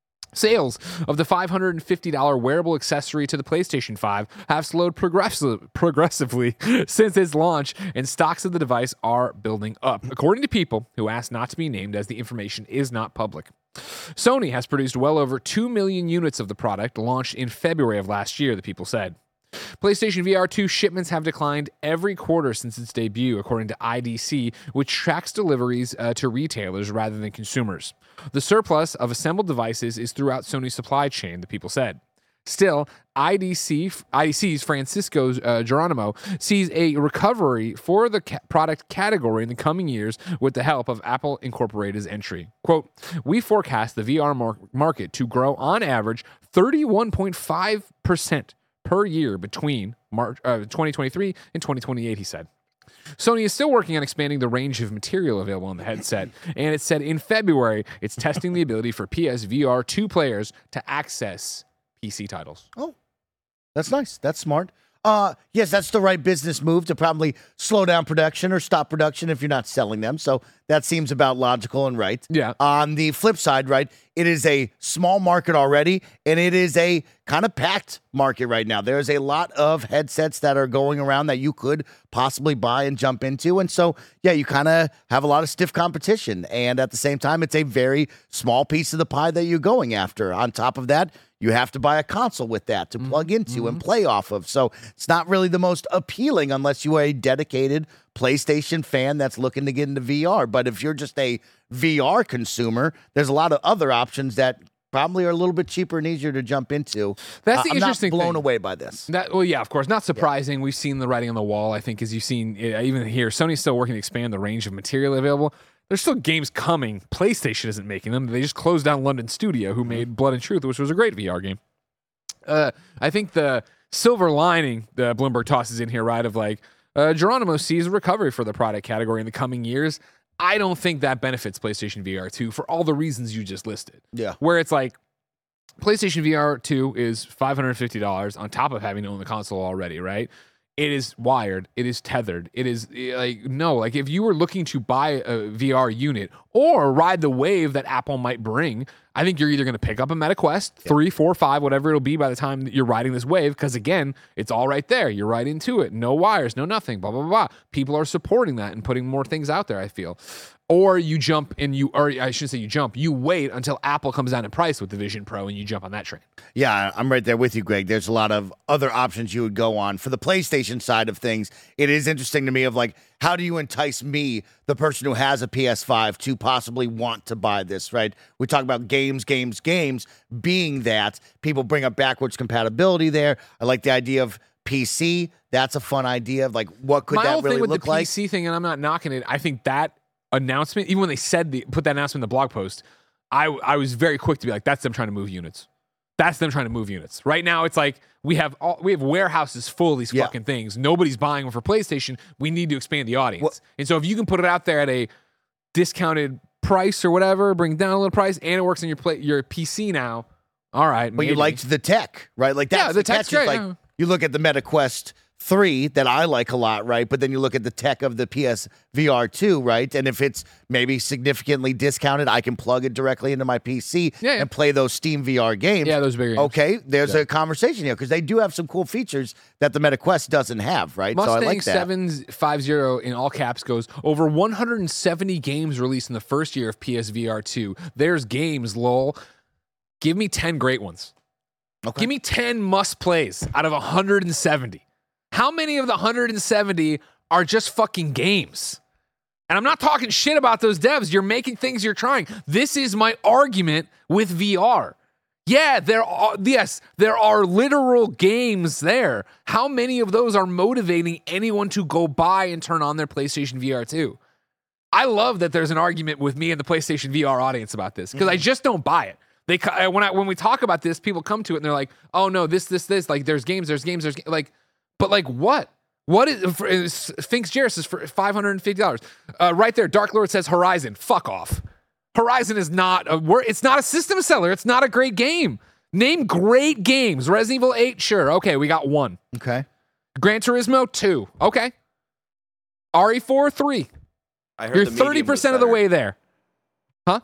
Sales of the five hundred fifty dollars wearable accessory to the PlayStation five have slowed progressive, progressively since its launch, and stocks of the device are building up, according to people who asked not to be named as the information is not public. Sony has produced well over two million units of the product, launched in February of last year, the people said. PlayStation V R two shipments have declined every quarter since its debut, according to I D C, which tracks deliveries uh, to retailers rather than consumers. The surplus of assembled devices is throughout Sony's supply chain, the people said. Still, I D C, I D C's Francisco uh, Geronimo sees a recovery for the ca- product category in the coming years with the help of Apple Incorporated's entry. Quote, we forecast the V R mar- market to grow on average thirty-one point five percent per year between March uh, twenty twenty-three and twenty twenty-eight, he said. Sony is still working on expanding the range of material available on the headset, and it said in February it's testing the ability for P S V R two players to access P C titles. Oh, that's nice. That's smart. Uh, yes, that's the right business move to probably slow down production or stop production if you're not selling them. So that seems about logical and right. Yeah. On the flip side, right, it is a small market already, and it is a kind of packed market right now. There's a lot of headsets that are going around that you could possibly buy and jump into. And so, yeah, you kind of have a lot of stiff competition. And at the same time, it's a very small piece of the pie that you're going after. On top of that, you have to buy a console with that to plug into mm-hmm. and play off of. So it's not really the most appealing unless you are a dedicated PlayStation fan that's looking to get into V R. But if you're just a V R consumer, there's a lot of other options that probably are a little bit cheaper and easier to jump into. That's the uh, I'm interesting not blown thing. away by this. That, well, yeah, of course. Not surprising. Yeah. We've seen the writing on the wall, I think, as you've seen, uh, even here, Sony's still working to expand the range of material available. There's still games coming. PlayStation isn't making them. They just closed down London Studio, who made Blood and Truth, which was a great V R game. Uh, I think the silver lining that Bloomberg tosses in here, right, of like, uh, Geronimo sees a recovery for the product category in the coming years. I don't think that benefits PlayStation V R two for all the reasons you just listed. Yeah. Where it's like, PlayStation V R two is five hundred fifty dollars on top of having to own the console already, right? It is wired. It is tethered. It is like, no, like if you were looking to buy a V R unit or ride the wave that Apple might bring, I think you're either going to pick up a MetaQuest yep. three, four, five, whatever it'll be by the time that you're riding this wave. Because again, it's all right there. You're right into it. No wires, no nothing, blah, blah, blah, blah. People are supporting that and putting more things out there, I feel. Or you jump and you, or I shouldn't say you jump, you wait until Apple comes down in price with the Vision Pro and you jump on that train. Yeah, I'm right there with you, Greg. There's a lot of other options you would go on. For the PlayStation side of things, it is interesting to me of like, how do you entice me, the person who has a P S five, to possibly want to buy this, right? We talk about games, games, games, being that people bring up backwards compatibility there. I like the idea of P C. That's a fun idea of like, what could My that whole really thing with look the like? P C thing, and I'm not knocking it, I think that announcement, even when they said the put that announcement in the blog post, I I was very quick to be like, that's them trying to move units. That's them trying to move units. Right now, it's like we have all, we have warehouses full of these Yeah. fucking things. Nobody's buying them for PlayStation. We need to expand the audience. Well, and so if you can put it out there at a discounted price or whatever, bring down a little price, and it works on your play, your P C now, all right. But maybe. you liked the tech, right? Like that's Yeah, the tech's catch is great, like yeah. you look at the MetaQuest three that I like a lot, right? But then you look at the tech of the P S V R two, right? And if it's maybe significantly discounted, I can plug it directly into my P C Yeah, yeah. and play those Steam V R games. Yeah, those bigger games. Okay, there's a conversation here because they do have some cool features that the MetaQuest doesn't have, right? Mustang so I like that. seven fifty in all caps goes over one hundred seventy games released in the first year of P S V R two. There's games, lol. Give me ten great ones. Okay. Give me ten must plays out of one hundred seventy. How many of the one hundred seventy are just fucking games? And I'm not talking shit about those devs. You're making things you're trying. This is my argument with V R. Yeah, there are, yes, there are literal games there. How many of those are motivating anyone to go buy and turn on their PlayStation V R two? I love that there's an argument with me and the PlayStation V R audience about this because mm-hmm. I just don't buy it. They when I when we talk about this, people come to it and they're like, "Oh no, this this this like there's games, there's games, there's like." But like what? What is, is Sphinx Jairus is for five hundred fifty dollars. Uh, right there, Dark Lord says Horizon. Fuck off. Horizon is not a word. It's not a system seller. It's not a great game. Name great games. Resident Evil eight, sure. Okay, we got one. Okay. Gran Turismo, two. Okay. R E four, three. I heard You're the medium thirty percent was of the better. way there. Huh?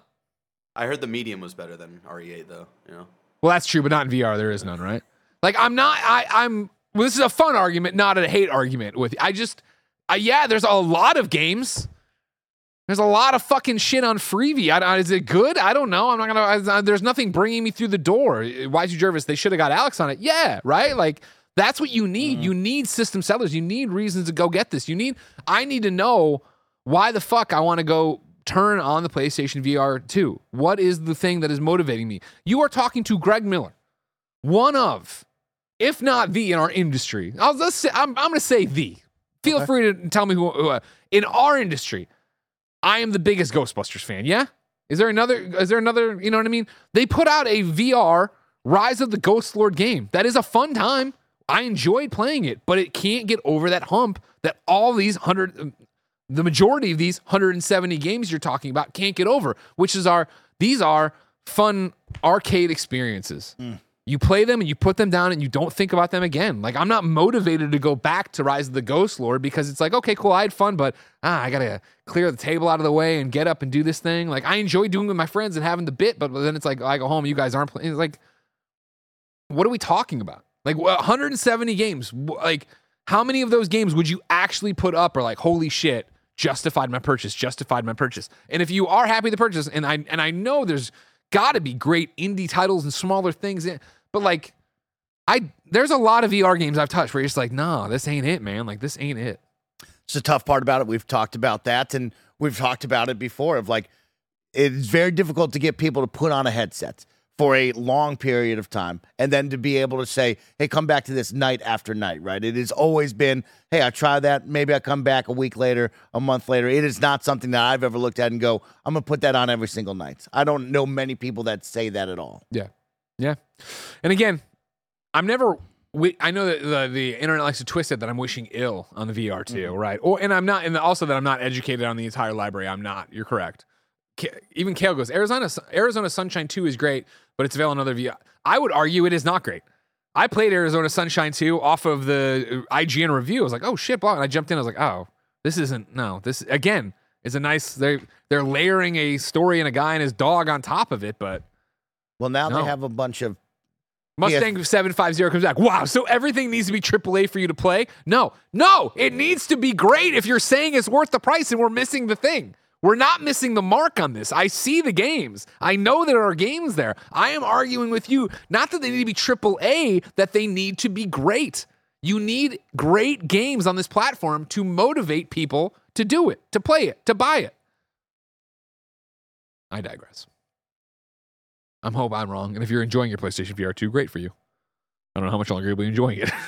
I heard the medium was better than R E eight though, you know. Well, that's true, but not in V R. There is none, right? Like I'm not I I'm well, this is a fun argument, not a hate argument with I just I, yeah, there's a lot of games. There's a lot of fucking shit on Freevee. I, I, is it good? I don't know. I'm not gonna. I, there's nothing bringing me through the door. Y two Jervis, they should have got Alex on it. Yeah, right. Like that's what you need. Mm. You need system sellers. You need reasons to go get this. You need. I need to know why the fuck I want to go turn on the PlayStation V R two. What is the thing that is motivating me? You are talking to Greg Miller, one of, if not the, in our industry. I'll let's say, I'm. I'm gonna say the. Feel okay. free to tell me who, who uh, in our industry. I am the biggest Ghostbusters fan. Yeah? Is there another, is there another, you know what I mean? They put out a V R Rise of the Ghost Lord game. That is a fun time. I enjoyed playing it, but it can't get over that hump that all these hundred, the majority of these one hundred seventy games you're talking about can't get over, which is our, these are fun arcade experiences. Mm. You play them and you put them down and you don't think about them again. Like, I'm not motivated to go back to Rise of the Ghost Lord because it's like, okay, cool, I had fun, but ah, I gotta clear the table out of the way and get up and do this thing. Like, I enjoy doing it with my friends and having the bit, but then it's like, I go home, you guys aren't playing. It's like, what are we talking about? Like, one hundred seventy games. Like, how many of those games would you actually put up or like, holy shit, justified my purchase, justified my purchase? And if you are happy with the purchase, and I and I know there's gotta be great indie titles and smaller things in, but like, I there's a lot of V R games I've touched where you're just like, no, this ain't it, man. Like, this ain't it. It's the tough part about it. We've talked about that, and we've talked about it before of like, it's very difficult to get people to put on a headset for a long period of time, and then to be able to say, hey, come back to this night after night, right? It has always been, hey, I try that, maybe I come back a week later, a month later. It is not something that I've ever looked at and go, I'm going to put that on every single night. I don't know many people that say that at all. Yeah. Yeah. And again, I'm never... We, I know that the, the internet likes to twist it that I'm wishing ill on the V R two, mm-hmm. right? Or and I'm not, and also that I'm not educated on the entire library. I'm not. You're correct. Even Kale goes, Arizona Arizona Sunshine two is great, but it's available on other V R. I would argue it is not great. I played Arizona Sunshine two off of the I G N review. I was like, oh shit, blah. And I jumped in. I was like, oh, this isn't, no, this again is a nice, they're, they're layering a story and a guy and his dog on top of it, but. Well, now no. they have a bunch of. Mustang yeah. seven five zero comes back. Wow, so everything needs to be triple A for you to play? No, no, it needs to be great if you're saying it's worth the price and we're missing the thing. We're not missing the mark on this. I see the games. I know there are games there. I am arguing with you, not that they need to be triple A, that they need to be great. You need great games on this platform to motivate people to do it, to play it, to buy it. I digress. I'm hope I'm wrong. And if you're enjoying your PlayStation V R two, great for you. I don't know how much longer you'll be enjoying it.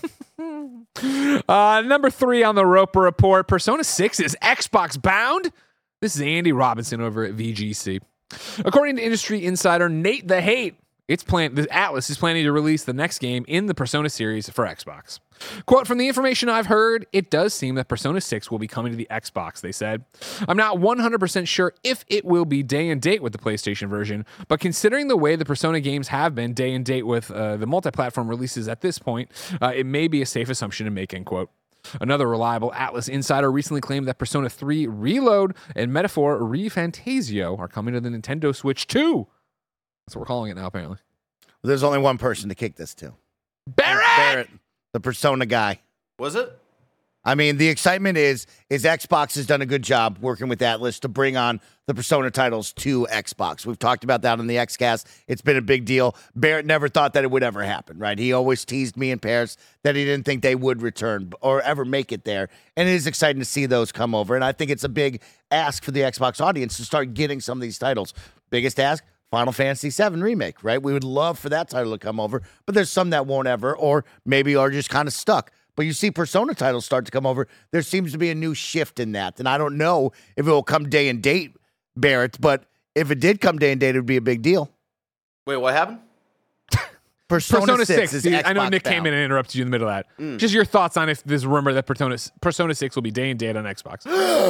uh, number three on the Roper Report, Persona six is Xbox bound. This is Andy Robinson over at V G C. According to industry insider Nate the Hate, it's plan- the Atlas is planning to release the next game in the Persona series for Xbox. Quote, from the information I've heard, it does seem that Persona six will be coming to the Xbox, they said. I'm not one hundred percent sure if it will be day and date with the PlayStation version, but considering the way the Persona games have been day and date with uh, the multi-platform releases at this point, uh, it may be a safe assumption to make, end quote. Another reliable Atlas insider recently claimed that Persona three Reload and Metaphor ReFantasio are coming to the Nintendo Switch too. That's what we're calling it now, apparently. Well, there's only one person to kick this to. Barrett! Barrett, the Persona guy. Was it? I mean, the excitement is, is Xbox has done a good job working with Atlas to bring on the Persona titles to Xbox. We've talked about that on the Xcast. It's been a big deal. Barrett never thought that it would ever happen, right? He always teased me and Paris that he didn't think they would return or ever make it there. And it is exciting to see those come over. And I think it's a big ask for the Xbox audience to start getting some of these titles. Biggest ask? Final Fantasy seven Remake, right? We would love for that title to come over, but there's some that won't ever, or maybe are just kind of stuck. But you see Persona titles start to come over. There seems to be a new shift in that. And I don't know if it will come day and date, Barrett, but if it did come day and date, it would be a big deal. Wait, what happened? Persona, Persona six, six is dude, I know Xbox Nick bound. came in and interrupted you in the middle of that. Mm. Just your thoughts on if this rumor that Persona, Persona six will be day and date on Xbox.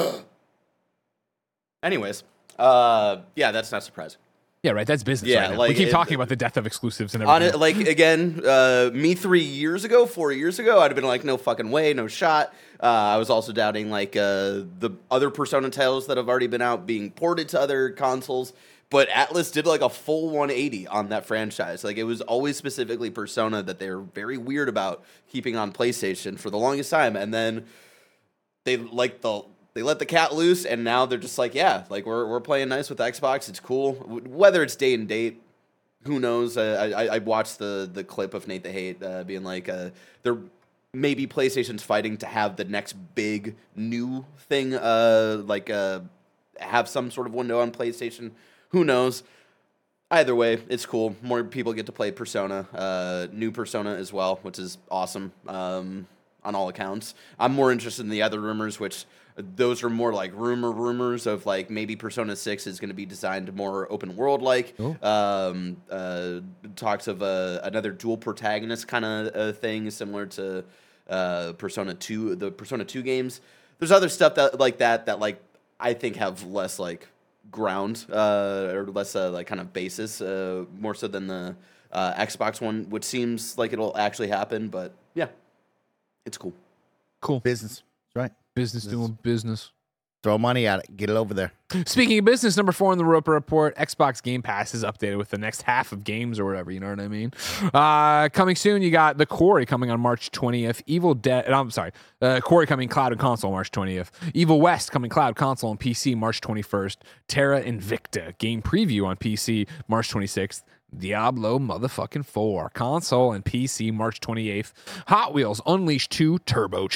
Anyways, uh, yeah, that's not surprising. Yeah, right. That's business. Yeah, right now. like we keep it- talking about the death of exclusives and On everything. it, like again, uh, me three years ago, four years ago, I'd have been like, no fucking way, no shot. Uh, I was also doubting like uh, the other Persona titles that have already been out being ported to other consoles. But Atlas did like a full one eighty on that franchise. Like it was always specifically Persona that they were very weird about keeping on PlayStation for the longest time, and then they like the. They let the cat loose, and now they're just like, yeah, like we're we're playing nice with Xbox. It's cool. Whether it's day and date, who knows? Uh, I I watched the the clip of Nate the Hate uh, being like, uh, they're maybe PlayStation's fighting to have the next big new thing, uh, like uh, have some sort of window on PlayStation. Who knows? Either way, it's cool. More people get to play Persona, uh, new Persona as well, which is awesome um, on all accounts. I'm more interested in the other rumors, which. Those are more like rumor rumors of like maybe Persona six is going to be designed more open world like. Um, uh, talks of uh, another dual protagonist kind of uh, thing, similar to uh, Persona two, the Persona two games. There's other stuff that like that that like I think have less like ground uh, or less uh, like kind of basis, uh, more so than the uh, Xbox one, which seems like it'll actually happen. But yeah, it's cool. Cool. Business. That's right. Business doing business. Throw money at it. Get it over there. Speaking of business, number four in the Roper Report, Xbox Game Pass is updated with the next half of games or whatever, you know what I mean? Uh, coming soon, you got The Quarry coming on March twentieth, Evil Dead, I'm sorry, uh, Quarry coming cloud and console March twentieth, Evil West coming cloud, console, and P C March twenty-first, Terra Invicta game preview on P C March twenty-sixth, Diablo motherfucking four, console and P C March twenty-eighth, Hot Wheels Unleashed two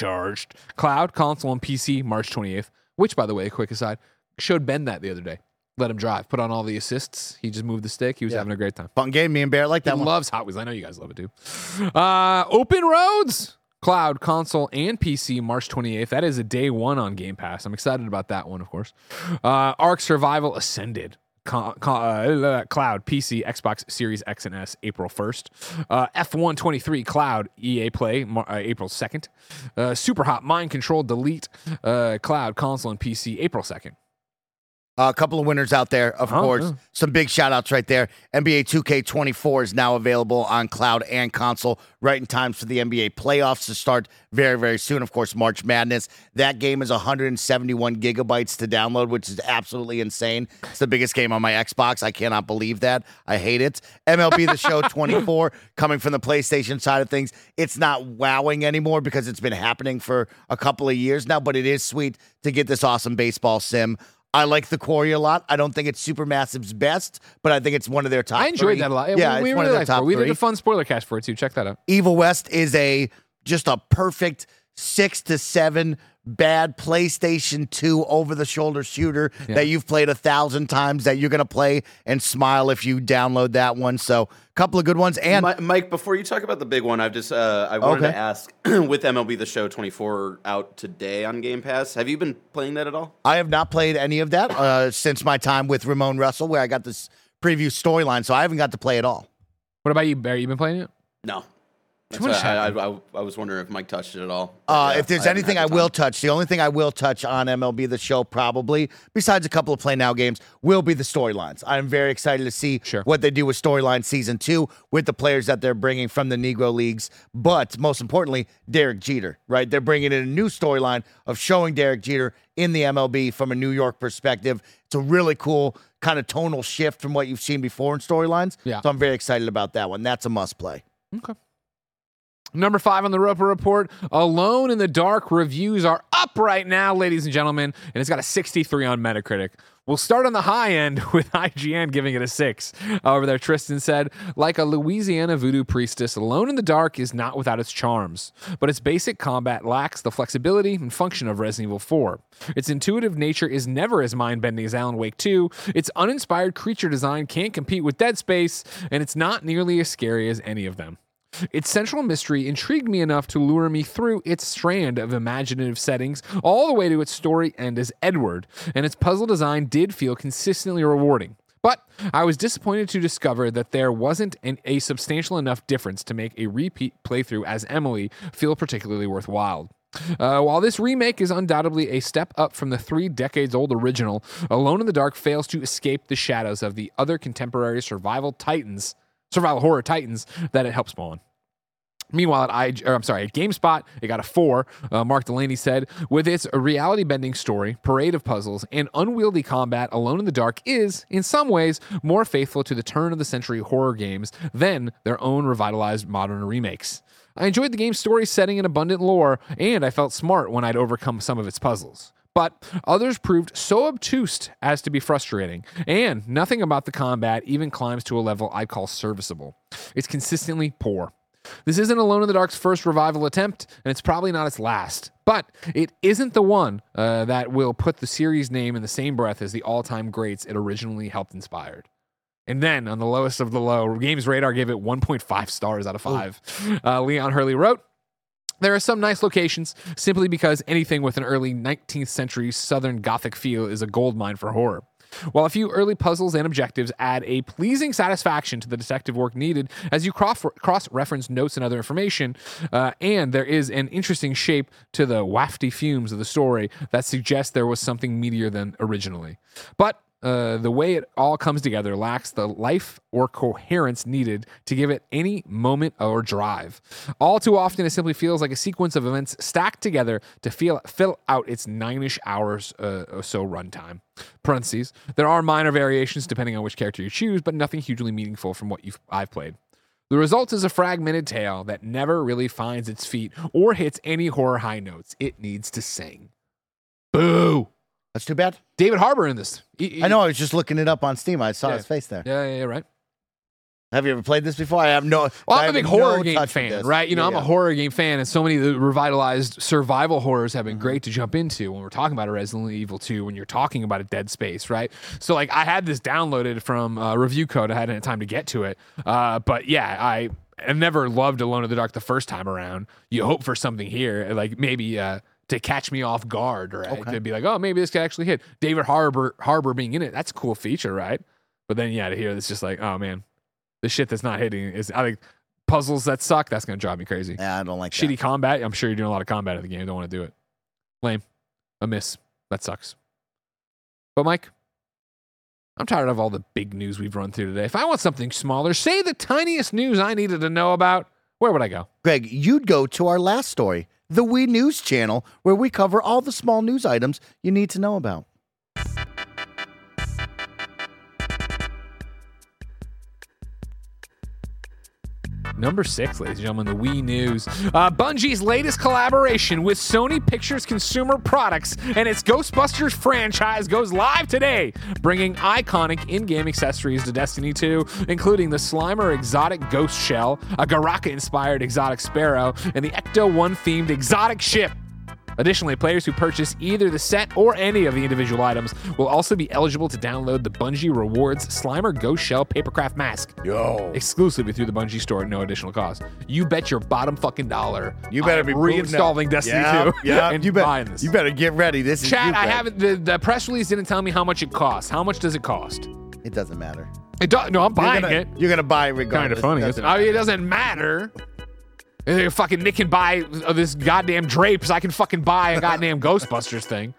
turbocharged, cloud, console, and P C March twenty-eighth, which, by the way, quick aside, showed Ben that the other day. let him drive. Put on all the assists. He just moved the stick. He was Yeah. having a great time. Fun game. Me and Bear like that He one. loves Hot Wheels. I know you guys love it too. Uh, Open Roads, cloud, console, and P C, March twenty-eighth. That is a day one on Game Pass. I'm excited about that one, of course. Uh, Ark Survival Ascended. Con, con, uh, cloud, P C, Xbox Series X and S, April first. Uh, F one twenty-three, Cloud, E A Play, Mar- uh, April second. Uh, Super Hot, Mind Control, Delete, uh, Cloud, Console, and P C, April second. Uh, a couple of winners out there, of Oh, course. yeah. Some big shout outs right there. N B A two K twenty-four is now available on cloud and console, right in time for the N B A playoffs to start very, very soon. Of course, March Madness. That game is one hundred seventy-one gigabytes to download, which is absolutely insane. It's the biggest game on my Xbox. I cannot believe that. I hate it. M L B The Show twenty-four, coming from the PlayStation side of things. It's not wowing anymore because it's been happening for a couple of years now, but it is sweet to get this awesome baseball sim. I like the Quarry a lot. I don't think it's Supermassive's best, but I think it's one of their top I enjoyed three. that a lot. Yeah, we, it's we one really of their liked top it. We three. did a fun spoiler cast for it too. Check that out. Evil West is a just a perfect six to seven bad PlayStation two over-the-shoulder shooter Yeah. that you've played a thousand times that you're going to play and smile if you download that one. So a couple of good ones. And Mi- Mike, before you talk about the big one, I've just uh, I wanted Okay. to ask with M L B The Show twenty-four out today on Game Pass, have you been playing that at all? I have not played any of that uh, since my time with Ramon Russell, where I got this preview storyline, so I haven't got to play at all. What about you, Barry? You been playing it? No. Too That's much why I, I, happening. I, I was wondering if Mike touched it at all. But Uh, yeah, if there's I haven't anything had I the will time. touch, the only thing I will touch on M L B The Show probably, besides a couple of Play Now games, will be the storylines. I'm very excited to see Sure. what they do with Storyline Season two with the players that they're bringing from the Negro Leagues. But most importantly, Derek Jeter, right? They're bringing in a new storyline of showing Derek Jeter in the M L B from a New York perspective. It's a really cool kind of tonal shift from what you've seen before in storylines. Yeah. So I'm very excited about that one. That's a must play. Okay. Number five on the Roper Report, Alone in the Dark reviews are up right now, ladies and gentlemen, and it's got a sixty-three on Metacritic. We'll start on the high end with I G N giving it a six. Over there, Tristan said, like a Louisiana voodoo priestess, Alone in the Dark is not without its charms, but its basic combat lacks the flexibility and function of Resident Evil four. Its intuitive nature is never as mind-bending as Alan Wake two, its uninspired creature design can't compete with Dead Space, and it's not nearly as scary as any of them. Its central mystery intrigued me enough to lure me through its strand of imaginative settings all the way to its story end as Edward, and its puzzle design did feel consistently rewarding. But I was disappointed to discover that there wasn't an, a substantial enough difference to make a repeat playthrough as Emily feel particularly worthwhile. Uh, while this remake is undoubtedly a step up from the three decades old original, Alone in the Dark fails to escape the shadows of the other contemporary survival titans survival horror titans that it helps spawn. Meanwhile, at I, or I'm sorry, at GameSpot, it got a four. Uh, Mark Delaney said, with its reality-bending story, parade of puzzles, and unwieldy combat, Alone in the Dark is, in some ways, more faithful to the turn-of-the-century horror games than their own revitalized modern remakes. I enjoyed the game's story setting and abundant lore, and I felt smart when I'd overcome some of its puzzles. But others proved so obtuse as to be frustrating, and nothing about the combat even climbs to a level I'd call serviceable. It's consistently poor. This isn't Alone in the Dark's first revival attempt, and it's probably not its last, but it isn't the one uh, that will put the series' name in the same breath as the all-time greats it originally helped inspire. And then, on the lowest of the low, Games Radar gave it one point five stars out of five. Uh, Leon Hurley wrote, there are some nice locations, simply because anything with an early nineteenth century Southern Gothic feel is a goldmine for horror. While a few early puzzles and objectives add a pleasing satisfaction to the detective work needed as you cross-reference notes and other information, uh, and there is an interesting shape to the wafty fumes of the story that suggests there was something meatier than originally. But Uh, the way it all comes together lacks the life or coherence needed to give it any moment or drive. All too often, it simply feels like a sequence of events stacked together to feel, fill out its nine-ish hours uh, or so runtime. Parentheses. There are minor variations depending on which character you choose, but nothing hugely meaningful from what you've, I've played. The result is a fragmented tale that never really finds its feet or hits any horror high notes it needs to sing. Boo! That's too bad. David Harbour in this. He, he, I know. I was just looking it up on Steam. I saw Yeah. his face there. Yeah, yeah, yeah, right. Have you ever played this before? I have no. Well, I I'm a big have horror no game touch with fan, this. right? You know, Yeah, I'm yeah. a horror game fan, and so many of the revitalized survival horrors have been great to jump into when we're talking about a Resident Evil two, when you're talking about a Dead Space, right? So, like, I had this downloaded from uh, review code. I hadn't had time to get to it. Uh, but, yeah, I, I never loved Alone in the Dark the first time around. You hope for something here, like maybe uh, to catch me off guard, right? Okay. To be like, oh, maybe this could actually hit. David Harbour, Harbour being in it, that's a cool feature, right? But then, yeah, to hear this, just like, oh, man. The shit that's not hitting is, I think, puzzles that suck, that's going to drive me crazy. Yeah, I don't like Shitty that. combat, I'm sure you're doing a lot of combat in the game. Don't want to do it. Lame. A miss. That sucks. But, Mike, I'm tired of all the big news we've run through today. If I want something smaller, say the tiniest news I needed to know about, where would I go? Greg, you'd go to our last story, the We News channel, where we cover all the small news items you need to know about. Number six, ladies and gentlemen, the Wii News. Uh, Bungie's latest collaboration with Sony Pictures Consumer Products and its Ghostbusters franchise goes live today, bringing iconic in-game accessories to Destiny two, including the Slimer exotic ghost shell, a Garaka-inspired exotic sparrow, and the Ecto one-themed exotic ship. Additionally, players who purchase either the set or any of the individual items will also be eligible to download the Bungie Rewards Slimer Ghost Shell Papercraft Mask. Yo. Exclusively through the Bungie store at no additional cost. You bet your bottom fucking dollar. You better I'm be reinstalling Destiny two Yeah, and you bet, buying this. You better get ready. This is Chat, you, I Greg. haven't. The, the press release didn't tell me how much it costs. How much does it cost? It doesn't matter. It do, No, I'm buying you're gonna, it. You're gonna buy it Kind regardless. of funny. Doesn't I mean, it matter. doesn't matter. Uh, Fucking Nick can buy uh, this goddamn drapes. I can fucking buy a goddamn Ghostbusters thing.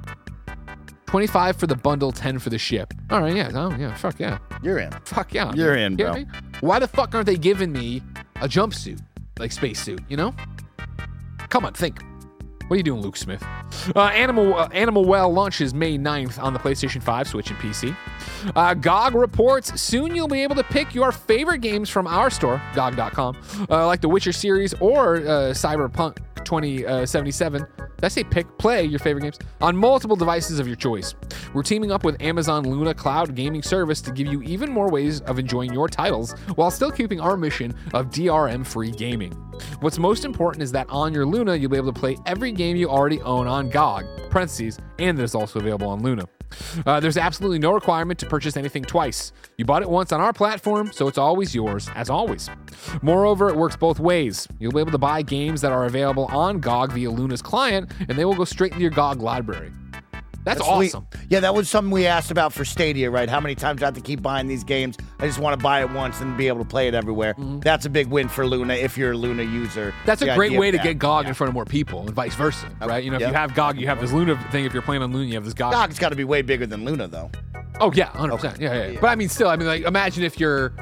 twenty-five for the bundle, ten for the ship. All right, yeah, no, yeah, fuck yeah. You're in. Fuck yeah. You're in, You bro. kidding me? Why the fuck aren't they giving me a jumpsuit, like spacesuit, you know? Come on, think. What are you doing, Luke Smith? Uh, Animal uh, Animal Well launches May ninth on the PlayStation five, Switch, and P C. Uh, G O G reports soon you'll be able to pick your favorite games from our store, G O G dot com, uh, like the Witcher series or uh, Cyberpunk twenty seventy-seven. Did I say pick, play your favorite games on multiple devices of your choice? We're teaming up with Amazon Luna Cloud Gaming Service to give you even more ways of enjoying your titles while still keeping our mission of D R M-free gaming. What's most important is that on your Luna, you'll be able to play every game you already own on G O G, parentheses, and that is also available on Luna. Uh, there's absolutely no requirement to purchase anything twice. You bought it once on our platform, so it's always yours, as always. Moreover, it works both ways. You'll be able to buy games that are available on G O G via Luna's client, and they will go straight into your G O G library. That's, That's sweet. awesome. Yeah, that was something we asked about for Stadia, right? How many times do I have to keep buying these games? I just want to buy it once and be able to play it everywhere. Mm-hmm. That's a big win for Luna if you're a Luna user. That's a The great idea way of to that. get G O G Yeah. in front of more people, and vice versa, right? You know, if Yep. you have G O G, you have this Luna thing. If you're playing on Luna, you have this G O G. G O G's got to be way bigger than Luna, though. Oh yeah, one hundred percent. Yeah, yeah, yeah. But I mean, still, I mean, like, imagine if you're,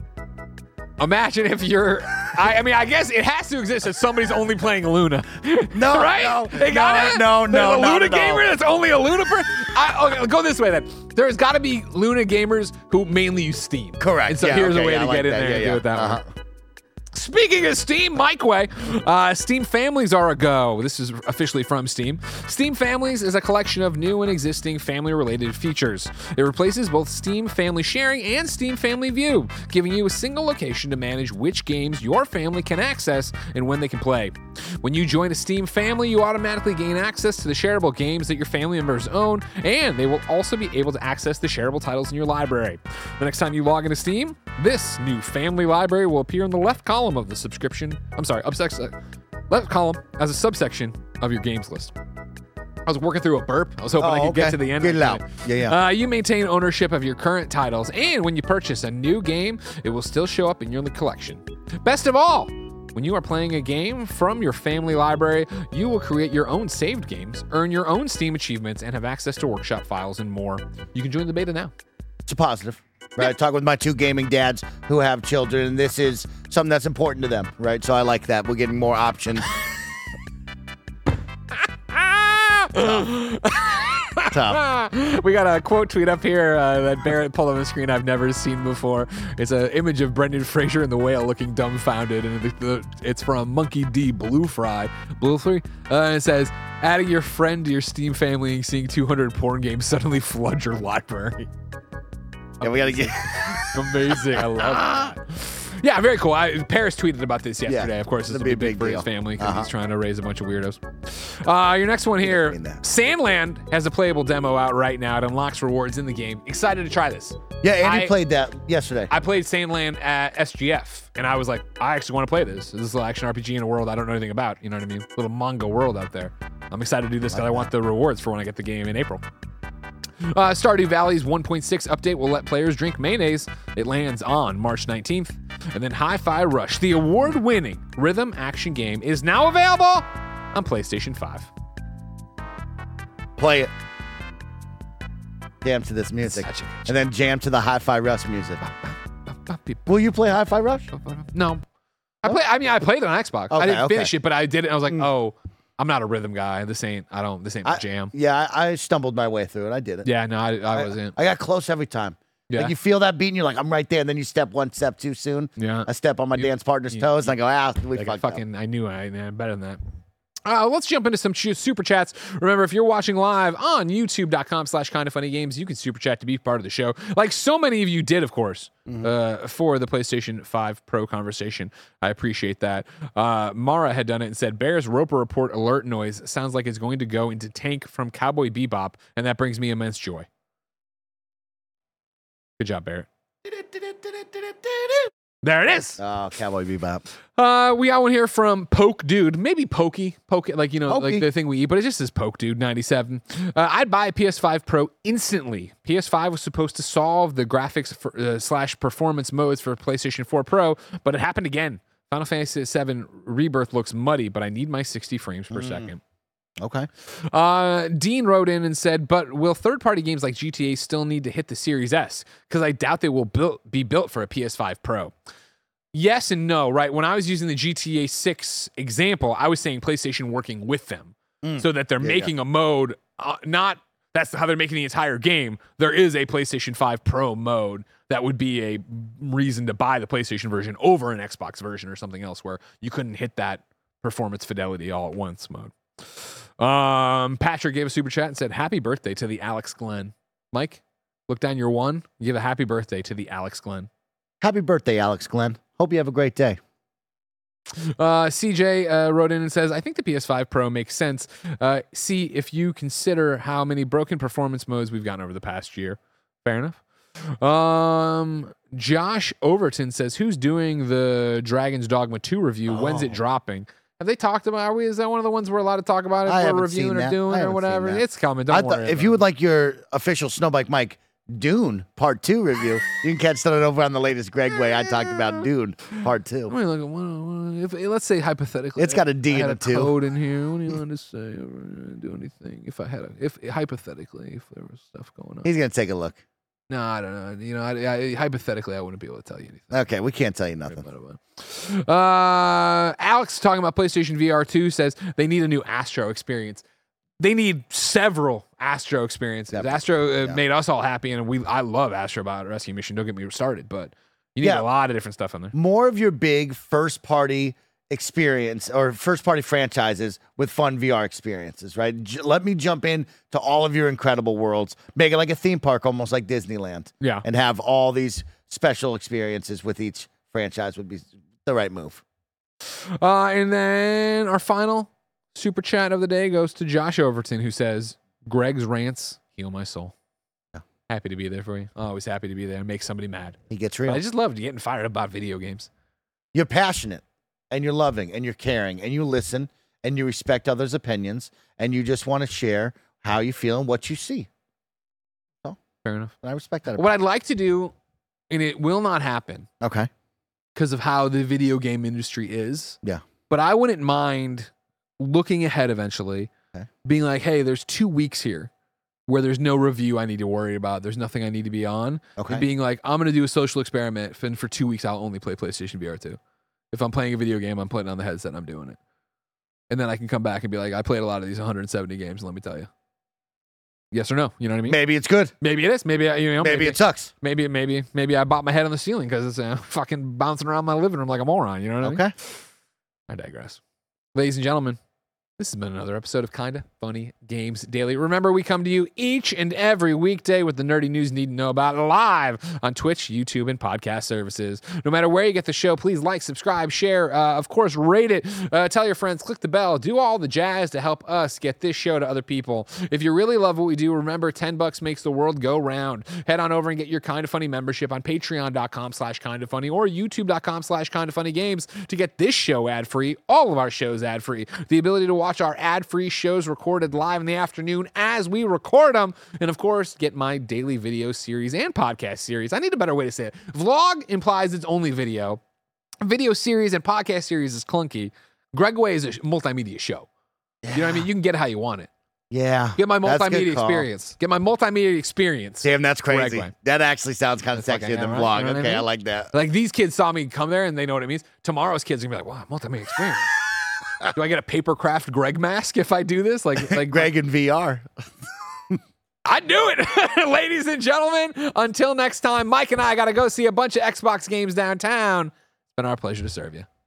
imagine if you're, I, I mean, I guess it has to exist if somebody's only playing Luna. No, right? no, They got no, it. no, no, There's a not Luna at all. gamer that's only a Luna person. I, okay, go this way then. There's got to be Luna gamers who mainly use Steam. Correct. And so Yeah, here's okay, a way yeah, to I like get in that. there Yeah, and yeah. do it that Uh-huh. way. Speaking of Steam, Mike Way, uh, Steam Families are a go. This is officially from Steam. Steam Families is a collection of new and existing family-related features. It replaces both Steam Family Sharing and Steam Family View, giving you a single location to manage which games your family can access and when they can play. When you join a Steam family, you automatically gain access to the shareable games that your family members own, and they will also be able to access the shareable titles in your library. The next time you log into Steam, this new family library will appear in the left column of the subscription. I'm sorry, upsex, uh, left column as a subsection of your games list. I was working through a burp. I was hoping Oh, I could okay. get to the end. Get it I out. couldn't. Yeah, yeah. Uh, you maintain ownership of your current titles, and when you purchase a new game, it will still show up in your collection. Best of all, when you are playing a game from your family library, you will create your own saved games, earn your own Steam achievements, and have access to workshop files and more. You can join the beta now. It's a positive. Right, I talk with my two gaming dads who have children, and this is something that's important to them, right? So I like that. We're getting more options. Tough. We got a quote tweet up here uh, that Barrett pulled on the screen I've never seen before. It's an image of Brendan Fraser and the whale looking dumbfounded, and the, the, it's from Monkey D. Blue Fry. Blue Fry? Uh, and it says, adding your friend to your Steam family and seeing two hundred porn games suddenly flood your library. Yeah, we got to get. Amazing. I love that. Yeah, very cool. I, Paris tweeted about this yesterday. Yeah, of course, this it'll will be be a big big for his deal. family because Uh-huh. he's trying to raise a bunch of weirdos. Uh, your next one here, mean that. Sandland has a playable demo out right now. It unlocks rewards in the game. Excited to try this. Yeah, Andy I- played that yesterday. I played Sandland at S G F, and I was like, I actually want to play this. This is a little action R P G in a world I don't know anything about. You know what I mean? Little manga world out there. I'm excited to do this because I want the rewards for when I get the game in April. Uh, Stardew Valley's one point six update will let players drink mayonnaise. It lands on March nineteenth. And then Hi-Fi Rush, the award-winning rhythm action game, is now available on PlayStation five. Play it. Jam to this music. Such a good And then jam to the Hi-Fi Rush music. Will you play Hi-Fi Rush? No. I play. I mean, I played it on Xbox. I Okay, didn't okay. finish it, but I did it. And I was like, oh, I'm not a rhythm guy. This ain't, I don't, this ain't my I, jam. Yeah, I, I stumbled my way through it. I did it. Yeah, no, I, I wasn't. I got close every time. Yeah. Like you feel that beat and you're like, I'm right there. And then you step one step too soon. Yeah. I step on my You- dance partner's you- toes and I go, ah, we Like I fucked up. fucking, I knew I man, better than that. Uh, let's jump into some ch- super chats. Remember, if you're watching live on youtube.com slash kind of funny games, you can super chat to be part of the show. Like so many of you did, of course, Mm-hmm. uh, for the PlayStation five Pro conversation. I appreciate that. Uh, Mara had done it and said, Bear's Roper Report alert noise sounds like it's going to go into Tank from Cowboy Bebop, and that brings me immense joy. Good job, Barrett. There it is. Oh, Cowboy Bebop. Uh, we got one here from Poke Dude, maybe Pokey, Poke, like you know, Pokey. like the thing we eat, but it just says Poke Dude ninety-seven. Uh, I'd buy a P S five Pro instantly. P S five was supposed to solve the graphics for, uh, slash performance modes for PlayStation four Pro, but it happened again. Final Fantasy seven Rebirth looks muddy, but I need my sixty frames per second. Okay. Uh, Dean wrote in and said, but will third-party games like G T A still need to hit the Series S? Because I doubt they will built, be built for a P S five Pro. Yes and no, right? When I was using the G T A six example, I was saying PlayStation working with them so that they're Yeah, making a mode, uh, not that's how they're making the entire game. There is a PlayStation five Pro mode that would be a reason to buy the PlayStation version over an Xbox version or something else where you couldn't hit that performance fidelity all at once mode. Um, Patrick gave a super chat and said, happy birthday to the Alex Glenn. Mike, look down your one. Give a happy birthday to the Alex Glenn. Happy birthday, Alex Glenn. Hope you have a great day. Uh, C J uh, wrote in and says, I think the P S five Pro makes sense. Uh, see, if you consider how many broken performance modes we've gotten over the past year. Fair enough. Um, Josh Overton says, who's doing the Dragon's Dogma two review? When's it Oh. dropping? Have they talked about, are we, is that one of the ones we're allowed to talk about it? I We're haven't reviewing seen or that. I doing or haven't seen whatever. that. It's coming. Don't I worry. thought if about you it. would like your official Snowbike Mike Dune Part Two review, you can catch that over on the latest Greg Way. I talked about Dune Part Two. Let me look at one, if, let's say hypothetically. It's got a D I had in it, too. Code in here. What do you want to say? Do anything? If I had a, if hypothetically, if there was stuff going on. He's gonna take a look. No, I don't know. You know, I, I, hypothetically, I wouldn't be able to tell you anything. Okay, we can't tell you nothing. Uh, Alex talking about PlayStation V R two says they need a new Astro experience. They need several Astro experiences. Yep. Astro uh, Yeah. made us all happy, and we I love Astro Bot Rescue Mission. Don't get me started, but you need Yeah. a lot of different stuff on there. More of your big first party experience or first party franchises with fun V R experiences, right? J- let me jump in to all of your incredible worlds, make it like a theme park, almost like Disneyland, Yeah. and have all these special experiences with each franchise would be the right move. Uh, and then our final super chat of the day goes to Josh Overton, who says, Greg's rants heal my soul. Yeah. Happy to be there for you. Always happy to be there and make somebody mad. He gets But real. I just loved getting fired up about video games. You're passionate and you're loving and you're caring and you listen and you respect others' opinions and you just want to share how you feel and what you see. Fair enough. And I respect that. What I'd like to do, and it will not happen Okay. because of how the video game industry is. Yeah. But I wouldn't mind looking ahead eventually, Okay. being like, hey, there's two weeks here where there's no review I need to worry about. There's nothing I need to be on. Okay. And being like, I'm going to do a social experiment, and for two weeks, I'll only play PlayStation V R two. If I'm playing a video game, I'm putting it on the headset and I'm doing it. And then I can come back and be like, I played a lot of these one hundred seventy games, and let me tell you. Yes or no? You know what I mean? Maybe it's good. Maybe it is. Maybe I, you know. Maybe, it sucks. Maybe maybe maybe I bought my head on the ceiling because it's uh, fucking bouncing around my living room like a moron. You know what I mean? Okay. I digress. Ladies and gentlemen, This has been another episode of Kinda Funny Games Daily. Remember, we come to you each and every weekday with the nerdy news you need to know about live on Twitch, YouTube, and podcast services. No matter where you get the show, please like, subscribe, share, uh, of course, rate it, uh, tell your friends, click the bell, do all the jazz to help us get this show to other people. If you really love what we do, remember, ten bucks makes the world go round. Head on over and get your Kinda Funny membership on patreon.com slash Kinda Funny or youtube.com slash Kinda Funny Games to get this show ad-free, all of our shows ad-free, the ability to watch Watch our ad-free shows recorded live in the afternoon as we record them. And of course, get my daily video series and podcast series. I need a better way to say it. Vlog implies it's only video. Video series and podcast series is clunky. Gregway is a multimedia show. Yeah. You know what I mean? You can get it how you want it. Yeah. Get my multimedia experience. Get my multimedia experience. Damn, that's crazy. Gregway. That actually sounds kind of sexier like, than yeah, vlog. right? You know okay, I, mean? I like that. Like these kids saw me come there and they know what it means. Tomorrow's kids are going to be like, wow, multimedia experience. Do I get a papercraft Greg mask if I do this? Like, like Greg in V R. I do it. Ladies and gentlemen, until next time, Mike and I got to go see a bunch of Xbox games downtown. It's been our pleasure to serve you.